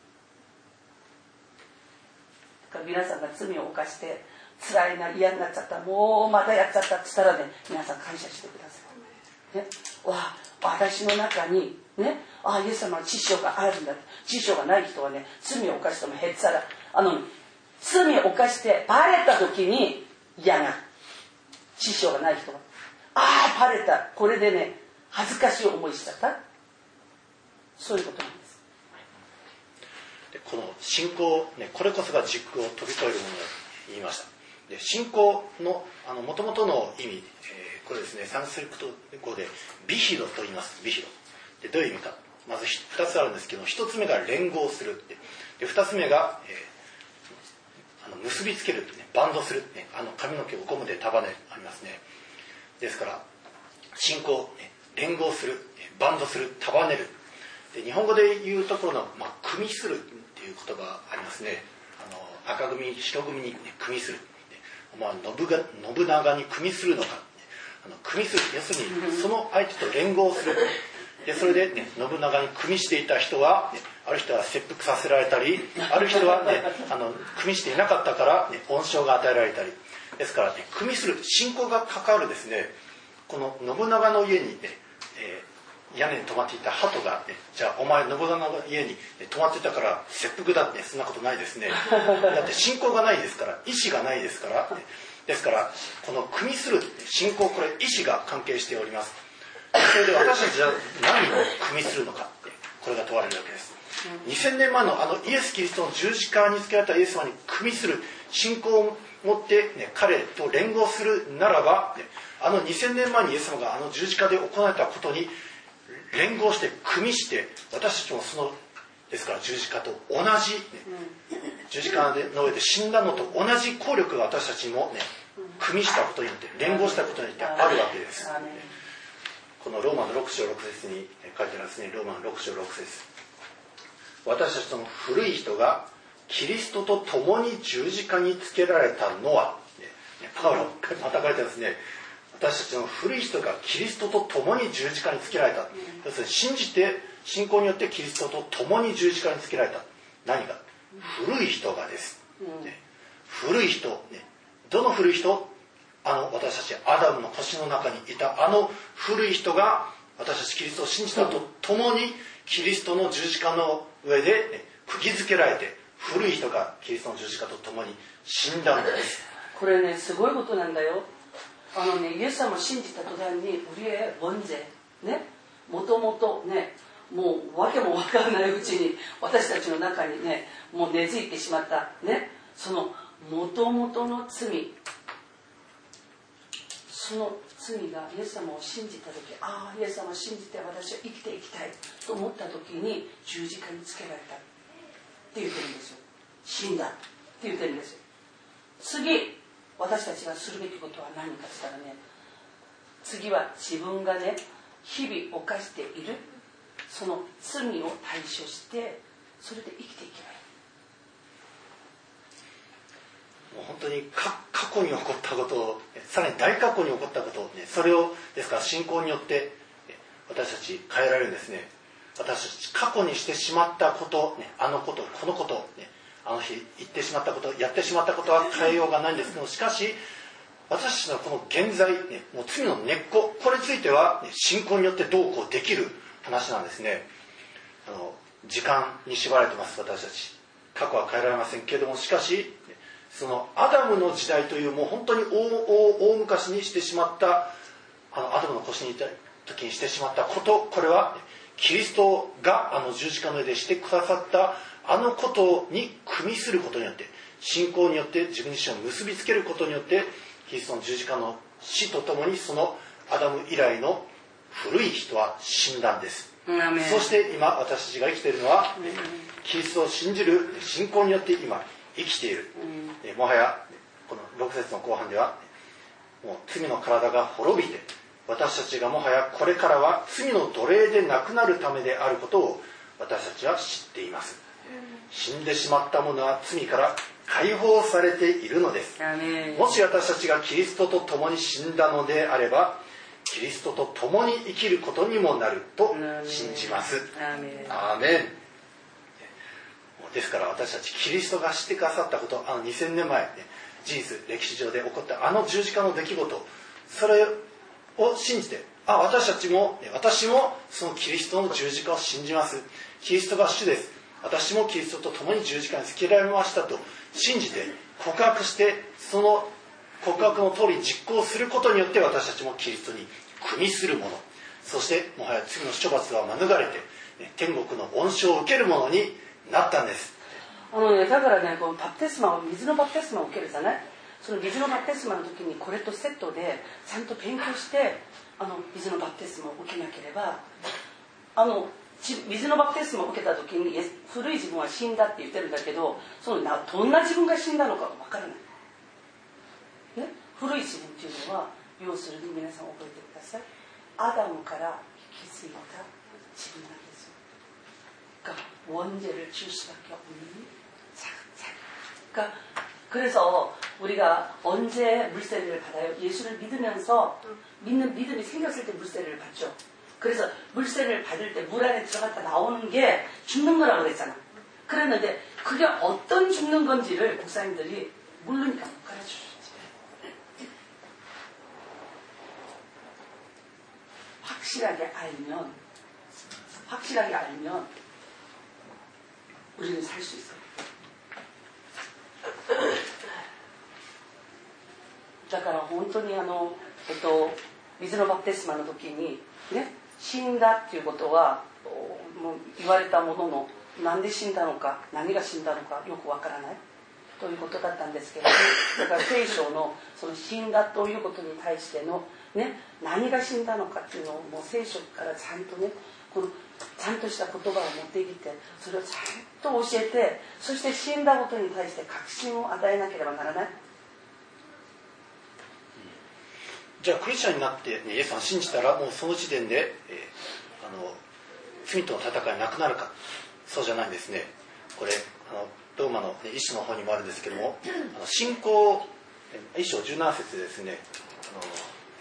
だから皆さんが罪を犯してつらいな、嫌になっちゃった、もうまたやっちゃったって言ったらね、皆さん感謝してください。ね、わあ、私の中にね、ああイエス様の血潮があるんだ。血潮がない人はね、罪を犯しても減ったら、あの罪を犯してバレた時に嫌な血潮がない人は、ああバレた、これでね恥ずかしい思いしちゃった、そういうことなんです。 でこの信仰、ね、これこそが軸を飛び越えるものだと言いました。で信仰のもともとの意味、えー、これですね、サンスクリット語でビヒドと言います。ビヒドでどういう意味か、まずふたつあるんですけど、ひとつめが連合する、でふたつめが、えーあの結びつける、ね、バンドする、ね、あの髪の毛をゴムで束ねるありますね。ですから信仰、ね、連合する、バンドする、束ねる。で日本語で言うところの、まあ、組みするっていう言葉ありますね。あの赤組白組に、ね、組みする、ね、まあ、信が信長に組みするのか、ね、あの組みする、要するにその相手と連合する。でそれで、ね、信長に組みしていた人は、ね、ある人は切腹させられたり、ある人は、ね、あの組みしていなかったから、ね、恩賞が与えられたり。ですから、ね、組みする信仰が関わるですね、この信長の家に、ねえー、屋根に泊まっていた鳩が、ね、じゃあお前信長の家に、ね、泊まってたから切腹だって、ね、そんなことないですね。だって信仰がないですから、意志がないですから、ね、ですからこの組みする信仰、これ意志が関係しております。それで私たちは何を組みするのかって、これが問われるわけです。にせんねんまえのあのイエス・キリストの十字架につけられたイエス様に組みする信仰を持って、ね、彼と連合するならば、ね、あのにせんねんまえにイエス様があの十字架で行われたことに連合して組みして、私たちもそのですから十字架と同じ、ね、十字架の上で死んだのと同じ効力が私たちも、ね、組みしたことによって連合したことによってあるわけです。このローマのろく章ろく節に書いてあるんですね。ローマのろく章ろく節、私たちの古い人がキリストと共に十字架につけられたのは、ね、パウロまた書いてあるんですね。私たちの古い人がキリストと共に十字架につけられた、要するに信じて信仰によってキリストと共に十字架につけられた。何か古い人がです、ね、古い人、ね、どの古い人、あの私たちアダムの星の中にいたあの古い人が私たちキリストを信じたとともにキリストの十字架の上で、ね、釘付けられて、古い人がキリストの十字架とともに死んだんです。 これね、すごいことなんだよ。あのね、イエス様を信じた途端に우리의 원죄ね、もともとね、もう訳もわからないうちに私たちの中にね、もう根付いてしまったね、そのもともとの罪、 その罪がイエス様を信じた時、ああイエス様を信じて私は生きていきたいと思った時に十字架につけられたって言ってるんですよ。死んだって言ってるんですよ。次私たちがするべきことは何かって言ったらね、次は自分がね日々犯しているその罪を対処して、それで生きていけばいい。 もう本当にか過去に起こったことを、さらに大過去に起こったことを、ね、それをですから信仰によって私たち変えられるんですね。私たち過去にしてしまったこと、ね、あのことこのこと、ね、あの日言ってしまったことやってしまったことは変えようがないんですけど、しかし私たちのこの現在、ね、もう罪の根っこ、これについては、ね、信仰によってどうこうできる話なんですね。あの時間に縛られてます。私たち過去は変えられませんけれども、しかしそのアダムの時代というもう本当に 大, 大, 大昔にしてしまったあのアダムの腰にいた時にしてしまったこと、これはキリストがあの十字架の上でしてくださったあのことに組みすることによって、信仰によって自分自身を結びつけることによって、キリストの十字架の死とともにそのアダム以来の古い人は死んだんです。そして今私たちが生きているのはキリストを信じる信仰によって今生きている。もはやこのろく節の後半ではもう罪の体が滅びて、私たちがもはやこれからは罪の奴隷でなくなるためであることを私たちは知っています。死んでしまった者は罪から解放されているのです。もし私たちがキリストと共に死んだのであれば、キリストと共に生きることにもなると信じます。アーメン。ですから私たちキリストがしてくださったこと、あのにせんねんまえ、ね、事実歴史上で起こったあの十字架の出来事、それを信じて、あ私たちも私もそのキリストの十字架を信じます。キリストが主です。私もキリストと共に十字架につけられましたと信じて告白して、その告白の通り実行することによって私たちもキリストに組みするもの、そしてもはや次の処罰は免れて、ね、天国の恩賞を受けるものになったんです。 あの、ね、だからね、このバプテスマを水のバプテスマを受けるじゃない。その水のバプテスマの時にこれとセットでちゃんと勉強してあの水のバプテスマを受けなければ、あの水のバプテスマを受けた時に古い自分は死んだって言ってるんだけど、そのなどんな自分が死んだのかわからない、ね、古い自分っていうのは要するに皆さん覚えてください。アダムから引き継いだ自分なんですよ。원죄를 줄 수밖에 없는 그러니까 그래서 우리가 언제 물세례를 받아요? 예수를 믿으면서 믿는 믿음이 생겼을 때 물세례를 받죠. 그래서 물세례를 받을 때 물 안에 들어갔다 나오는 게 죽는 거라고 그랬잖아. 그랬는데 그게 어떤 죽는 건지를 목사님들이 모르니까 못 가르쳐주지. 확실하게 알면 확실하게 알면 우리는 살 수 있어요. だから本当にあの、えっと、水のバプテスマの時にね、死んだっていうことはもう言われたものの、なんで死んだのか、何が死んだのかよくわからないということだったんですけど、だから聖書のその死んだということに対してのね、何が死んだのかっていうのをもう聖書からちゃんとね、このちゃんとした言葉を持ってきて、それをちゃんと教えて、そして死んだことに対して確信を与えなければならない。 じゃあクリスチャンになって、ね、イエスさんを信じたらもうその時点で、えー、あの罪との戦いなくなるか。そうじゃないんですね。これあのローマの、ね、一章の方にもあるんですけども、あの信仰一章じゅうなな節ですね、あの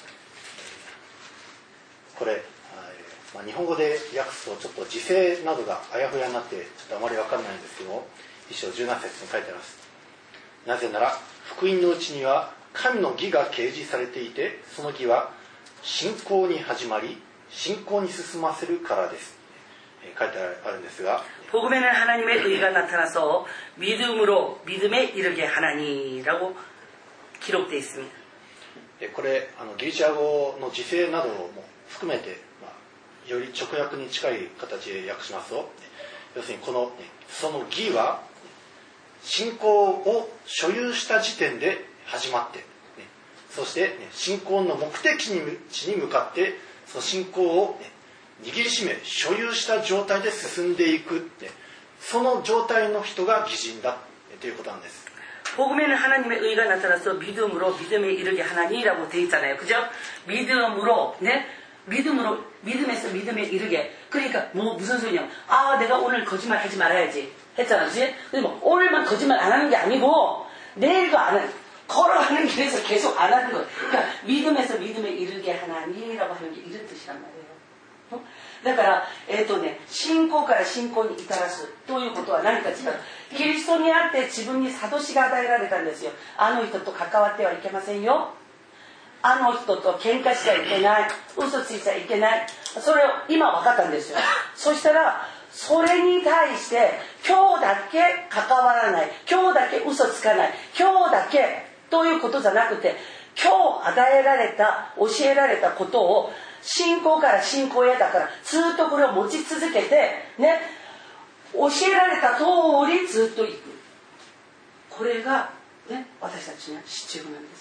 これまあ、日本語で訳すとちょっと時制などがあやふやになってちょっとあまり分からないんですけども、一章じゅうなな節に書いてあります。なぜなら福音のうちには神の義が掲示されていて、その義は信仰に始まり信仰に進ませるからです、えー、書いてあるんですが、 복음에는 하나님의 의가 나타나서 믿음으로 믿음에 이르게 하나니라고 기록되어 있습니다. これあのギリシャ語の時制なども含めて、まあ、より直訳に近い形で訳しますと、要するにこの、ね、その義は信仰を所有した時点で始まって、ね、 そして、ね、信仰の目的地に向かってその信仰を、ね、握りしめ所有した状態で進んでいく、ね、その状態の人が義人だ、ね、ということなんです。 복음에는 하나님의 의가 나타나서 믿음으로 믿음에 이르게 하나니라고 돼 있잖아요. 그죠? 믿음으로, 네? 믿음으로, 믿음에서 믿음에 이르게. 그러니까 뭐 무슨 소리냐? 아, 내가 오늘 거짓말 하지 말아야지. 했잖아, 그치? 근데 뭐 오늘만 거짓말 안 하는 게 아니고 내일도 안 하는, 걸어가는 길에서 계속 안 하는 거예요. 그러니까 믿음에서 믿음에 이르게 하나니라고 하는 게 이런 뜻이란 말이에요. 어? だから、えーとね、信仰から信仰に至らすということは何か違う。キリストにあって自分に諭しが与えられたんですよ。あの人と関わってはいけませんよ。あの人と喧嘩しちゃいけない。嘘ついちゃいけない。それを今分かったんですよ。そしたら、それに対して今日だけ関わらない。今日だけ嘘つかない。今日だけということじゃなくて、今日与えられた、教えられたことを信仰から信仰へだからずっとこれを持ち続けてね、教えられた通りずっといく。これがね、私たちには必要なんです。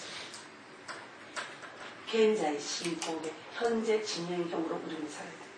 現在進行で현재 진행형으로 우리는 살아야 돼.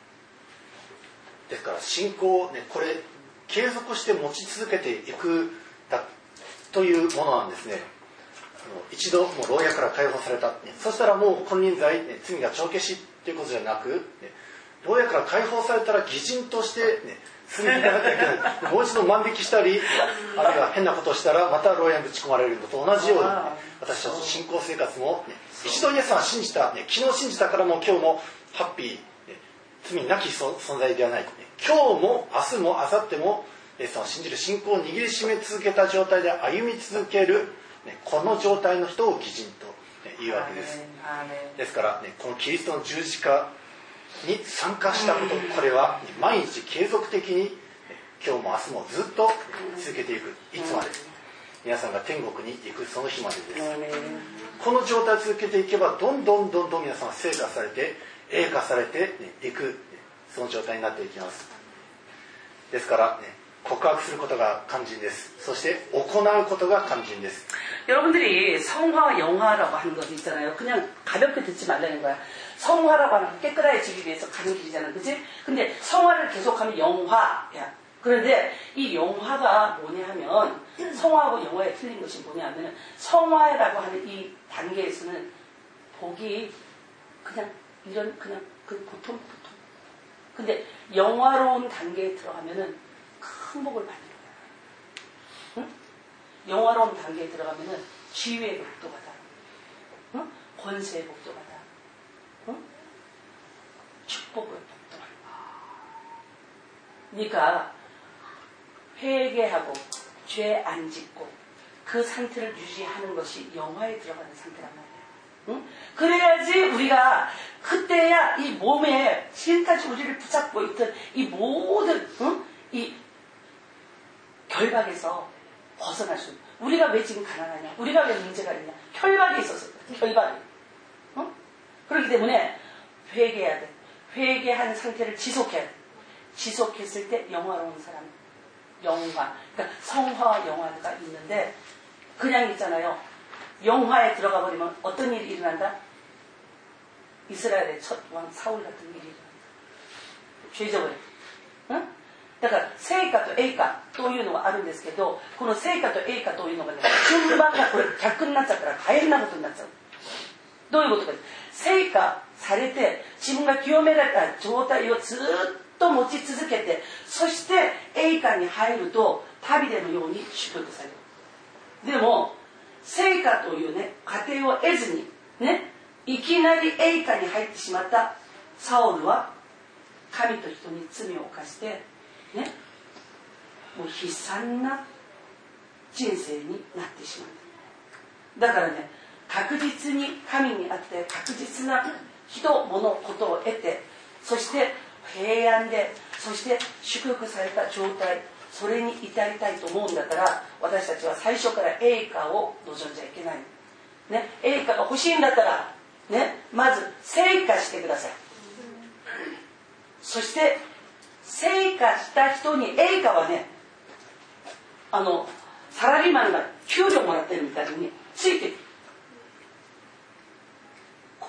ですから信仰をね、これ継続して持ち続けていくだというものなんですね。一度もう牢屋から解放された、ね、そしたらもう金輪際、ね、罪が帳消しということじゃなく、ね、牢屋から解放されたら義人として、ね、住んでいかなきゃいけない。もう一度万引きしたり、あるいは変なことをしたらまた牢屋にぶち込まれるのと同じように、ね、私たちの信仰生活も、ね、一度イエスさんを信じた、ね、昨日信じたからもう今日もハッピー、ね、罪なき存在ではない、ね、今日も明日も明後日もイエスさんを信じる信仰を握りしめ続けた状態で歩み続ける、ね、この状態の人を義人と、ね、言うわけです。ですから、ね、このキリストの十字架に参加したこと、これは、ね、毎日継続的に、ね、今日も明日もずっと続けていく。いつまで皆さんが天国に行くその日までです。この状態を続けていけばどんどんどんどん皆さん成果されて栄華されていく、その状態になっていきます。ですから、ね、告白することが肝心です。そして行うことが肝心です。 여러분들이 성화와 영화라고 하는 것이 있잖아요. 그냥 가볍게 듣지 말라는 거야. 성화라고 하는 건 깨끗해지기 위해서 가는 길이잖아, 그치? 근데 성화를 계속하면 영화야. 그런데 이 영화가 뭐냐 하면, 성화하고 영화의 틀린 것이 뭐냐 하면, 성화라고 하는 이 단계에서는 복이 그냥 이런 그냥 그 보통 보통. 근데 영화로운 단계에 들어가면은 큰 복을 받는 거야. 응? 영화로운 단계에 들어가면은 지위의 복도 받아. 응? 권세의 복도 받아. 응? 축복의 복도 받아. 그러니까 회개하고 죄 안 짓고 그 상태를 유지하는 것이 영화에 들어가는 상태란 말이에요. 응? 그래야지 우리가 그때야 이 몸에 지금까지 우리를 붙잡고 있던 이 모든 응? 이 결박에서 벗어날 수 있는. 우리가 왜 지금 가난하냐? 우리가 왜 문제가 있냐? 결박에 있어서 결박이. 응? 그렇기 때문에 회개해야 돼. 회개한 상태를 지속해야 돼. 지속했을 때 영화로운 사람, 영화. 그러니까 성화와 영화가 있는데 그냥 있잖아요. 영화에 들어가 버리면 어떤 일이 일어난다? 이스라엘의 첫 왕 사울 같은 일이 일어난다. 죄져버려. 응? だから成果と栄華というのがあるんですけど、この成果と栄華というのがね、順番がこれ逆になっちゃったら大変なことになっちゃう。どういうことか。成果されて自分が清められた状態をずっと持ち続けて、そして栄華に入ると旅でのように祝福される。でも成果というね過程を得ずにね、いきなり栄華に入ってしまったサオルは神と人に罪を犯してね、もう悲惨な人生になってしまう。だからね、確実に神にあって確実な人物ことを得て、そして平安で、そして祝福された状態、それに至りたいと思うんだから、私たちは最初から栄華を望んじゃいけない、ね、栄華が欲しいんだったら、ね、まず成果してください。そして成果した人に栄華はね、あのサラリーマンが給料もらってるみたいについてる。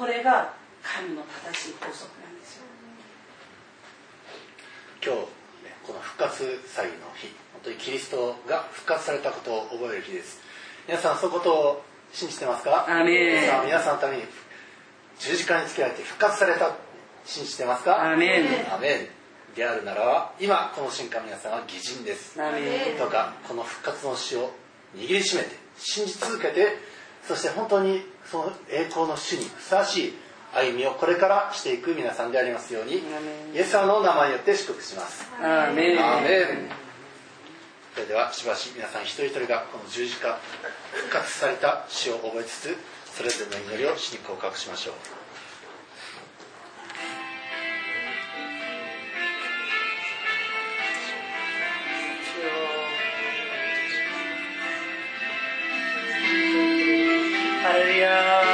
これが神の正しい法則なんですよ。 今日、ね、この復活祭の日、本当にキリストが復活されたことを覚える日です。皆さんそのことを信じてますか？ アメン。 さあ皆さんのために十字架につけられて復活された、信じてますか？ アメン。 アメンであるならば、今この瞬間皆さんは義人です。 アメン。 どうかこの復活の死を握りしめて信じ続けて、そして本当にその栄光の主にふさわしい歩みをこれからしていく皆さんでありますように、イエス様の名前によって祝福します。 アメン。 アメン。それではしばし皆さん一人一人がこの十字架復活された死を覚えつつ、それぞれの祈りを主に告白しましょう。 ハレルヤ。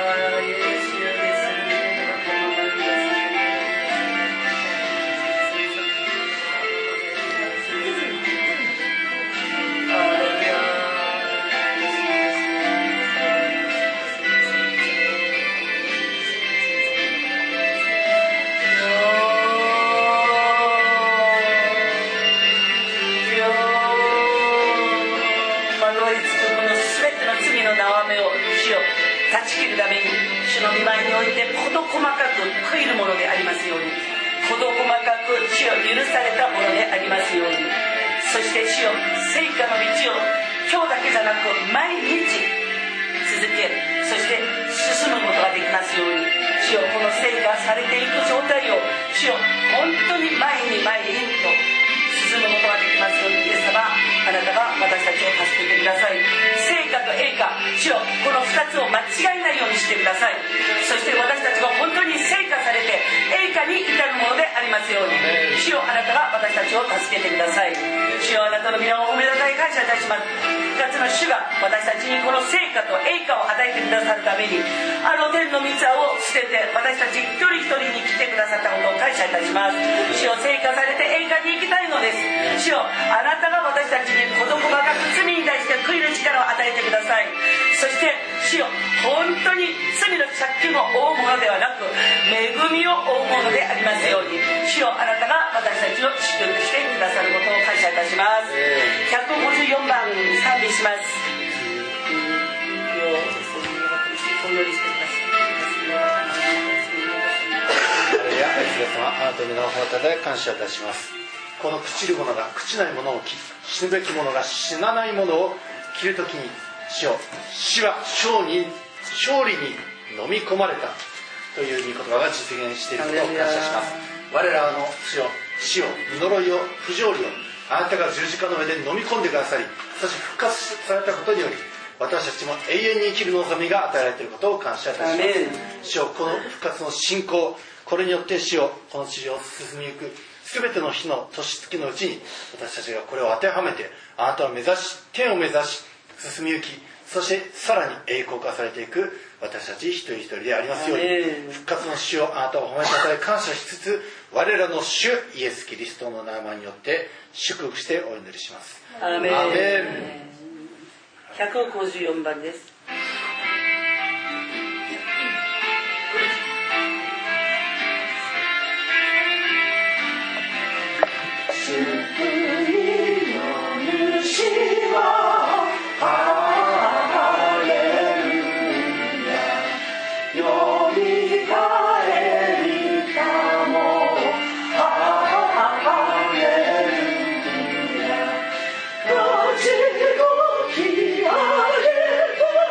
断ち切るために主の御前において事細かく悔いるものでありますように、事細かく主を許されたものでありますように、そして主よ聖火の道を今日だけじゃなく毎日続け、そして進むことができますように、主よこの聖火されていく状態を主よ本当に前に前にと進むことができますように、イエス様あなたが私たちを助けてください。聖火と栄華、主よこのふたつを間違えないようにしてください。そして私たちが本当に聖火されて栄華に至るものでありますように、主よあなたが私たちを助けてください。主よあなたの皆を褒めたたえ感謝いたします。ふたつの主が私たちにこの聖火と栄華を与えてくださるために、あの天の御座を捨てて私たち一人一人に来てくださったことを感謝いたします。主よ聖火されて栄華に行きたいのです。主よあなたが私たちに事細かく罪に対して悔いる力を与えてください。そして主よ本当に罪の借金を負うものではなく恵みを負うものでありますように、主よあなたが私たちを祝福してくださることを感謝いたします。ひゃくごじゅうよんばん賛美します。お祈りしてください。 ハレルヤ、イエス様、あなたの皆を褒めたたえ感謝いたします。この朽ちる者が朽ちない者を切り、死ぬべき者が死なない者を切るときに、主よ死は勝利に勝利に飲み込まれたという御言葉が実現していることを感謝します。我らの主よ死を呪いを不条理をあなたが十字架の上で飲み込んでくださり、そして復活されたことにより私たちも永遠に生きる望みが与えられていることを感謝いたします。主よこの復活の信仰、これによって主よこの地上を進みゆくすべての日の年月のうちに私たちがこれを当てはめてあなたを目指し天を目指し進みゆき、そしてさらに栄光化されていく私たち一人一人でありますように、復活の主をあなたを褒めたたえ感謝しつつ、我らの主イエス・キリストの名前によって祝福してお祈りします。 アーメン。 アーメン。 ひゃくごじゅうよんばんです。 救いの主はハレルヤ、よみがえりかもハレルヤ、立ち動き上げた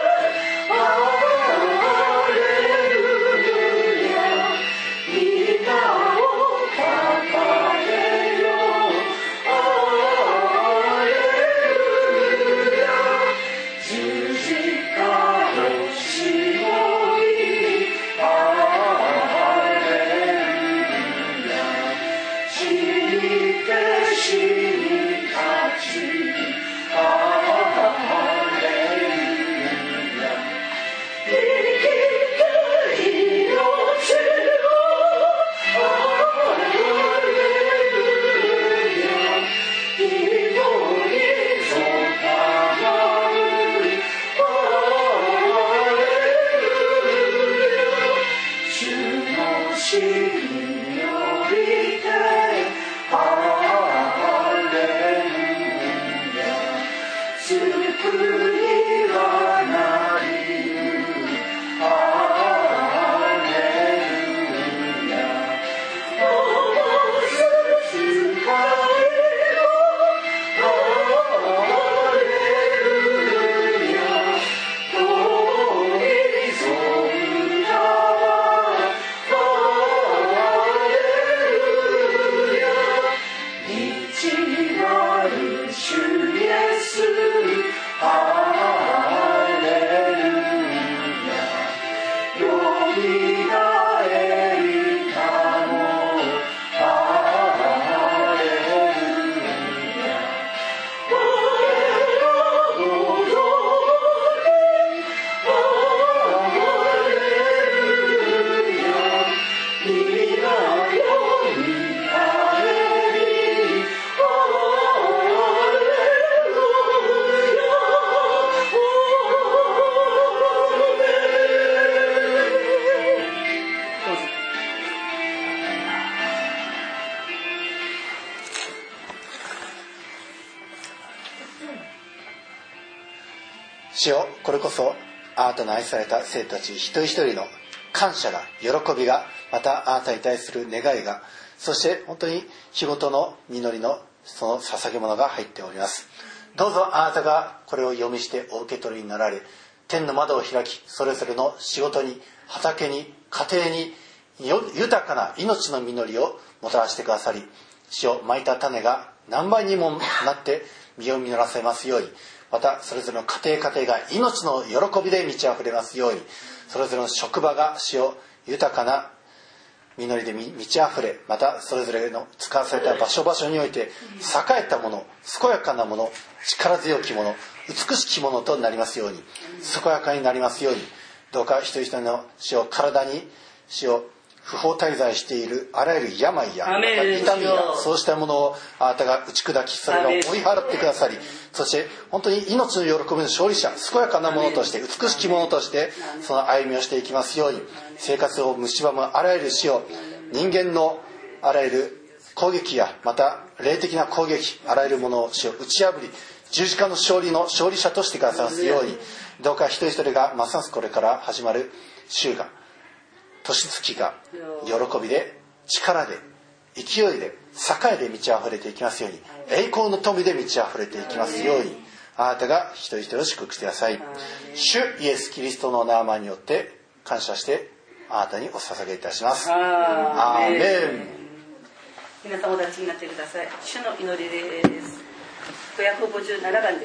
主よ、これこそあなたの愛された生徒たち一人一人の感謝が、喜びが、またあなたに対する願いが、そして本当に日ごとの実りのその捧げ物が入っております。どうぞあなたがこれを読みしてお受け取りになられ、天の窓を開き、それぞれの仕事に、畑に、家庭に豊かな命の実りをもたらしてくださり、主よ、蒔いた種が何倍にもなって実を実らせますように、またそれぞれの家庭家庭が命の喜びで満ち溢れますように、それぞれの職場が主よ、豊かな実りで満ち溢れ、またそれぞれの使わされた場所場所において栄えたもの、健やかなもの、力強きもの、美しきものとなりますように、健やかになりますように、どうか一人一人の主を体に主を不法滞在しているあらゆる病や痛みや、そうしたものをあなたが打ち砕き、それらを追い払ってくださり、そして本当に命の喜びの勝利者、健やかなものとして、美しきものとしてその歩みをしていきますように、生活を蝕むあらゆる死を、人間のあらゆる攻撃や、また霊的な攻撃、あらゆるものを死を打ち破り、十字架の勝利の勝利者としてくださいますように、どうか一人一人がますますこれから始まる週が、年月が喜びで、力で、勢いで、栄えで満ち溢れていきますように、栄光の富で満ち溢れていきますように、あなたが一人一人を祝福してください。主イエスキリストの名前によって感謝してあなたにお捧げいたします。アーメン。 皆さんお立ちになってください。主の祈りです。ごひゃくごじゅうななばんです。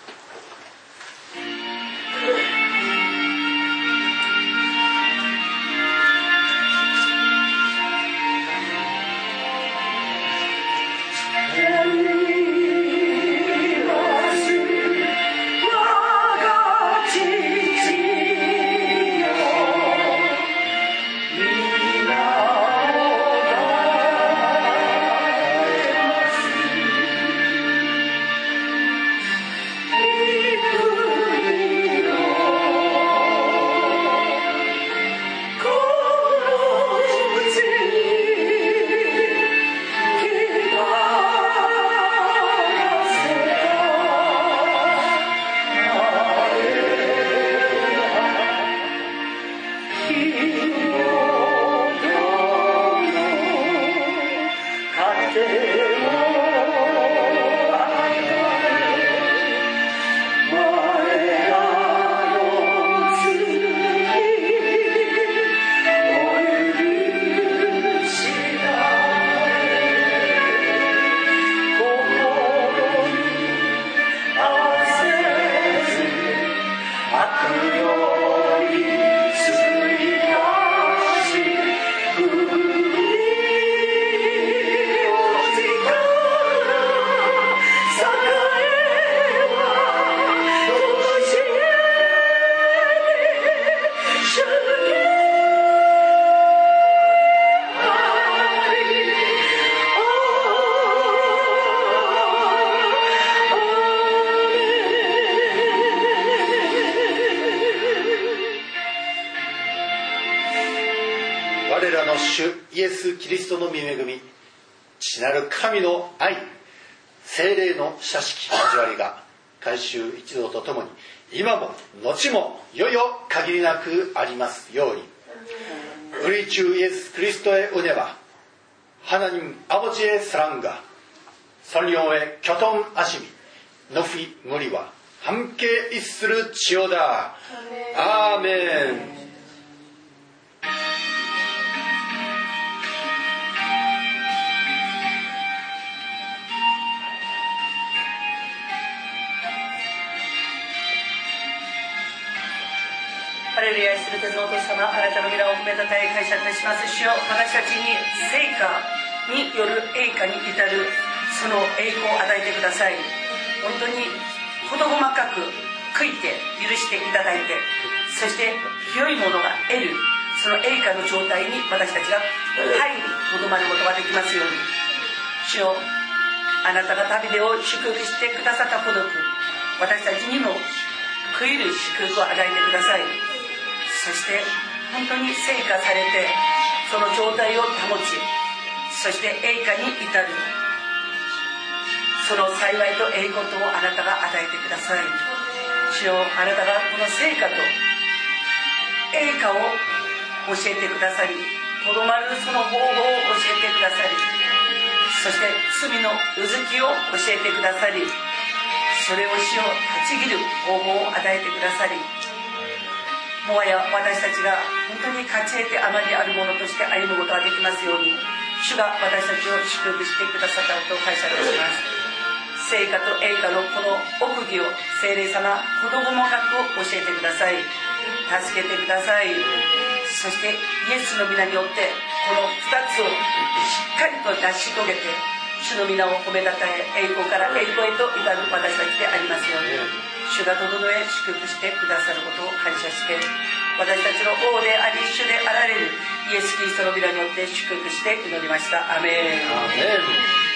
我らの主イエス・キリストの御恵み、父なる神の愛、聖霊の親しき交わりが改宗一同とともに今も後もいよいよ限りなくありますように。우리 주 예수 그리스도의 은혜와 하나님 아버지의 사랑과 성령의 교통하심이 높이 무리와 함께 있을지어다. 아멘. ハレルヤ、愛する天のお父様、あなたの皆を褒めたたえ感謝いたします。主よ、私たちに聖歌による栄華に至るその栄光を与えてください。本当に事細かく悔いて許していただいて、そして清いものが得るその栄華の状態に私たちが入りとどまることができますように。主よ、あなたが旅でを祝福してくださったほどく、私たちにも悔いる祝福を与えてください。そして本当に聖化されてその状態を保ち、そして栄華に至るその幸いと栄光とをあなたが与えてください。 主よ、あなたがこの成果と栄華を教えてくださり、とどまるその方法を教えてくださり、そして罪のうずきを教えてくださり、それを主を断ち切る方法を与えてくださり、もはや私たちが本当に勝ち得てあまりあるものとして歩むことができますように、主が私たちを祝福してくださったことを感謝いたします。成果と栄華のこの奥義を聖霊様、子供もかく教えてください。助けてください。そしてイエスの皆によってこのふたつをしっかりと成し遂げて、主の皆を褒めたたえ、栄光から栄光へと至る私たちでありますように、主が整え祝福してくださることを感謝して、私たちの王であり主であられるイエス・キリストの皆によって祝福して祈りました。アメン。アメン。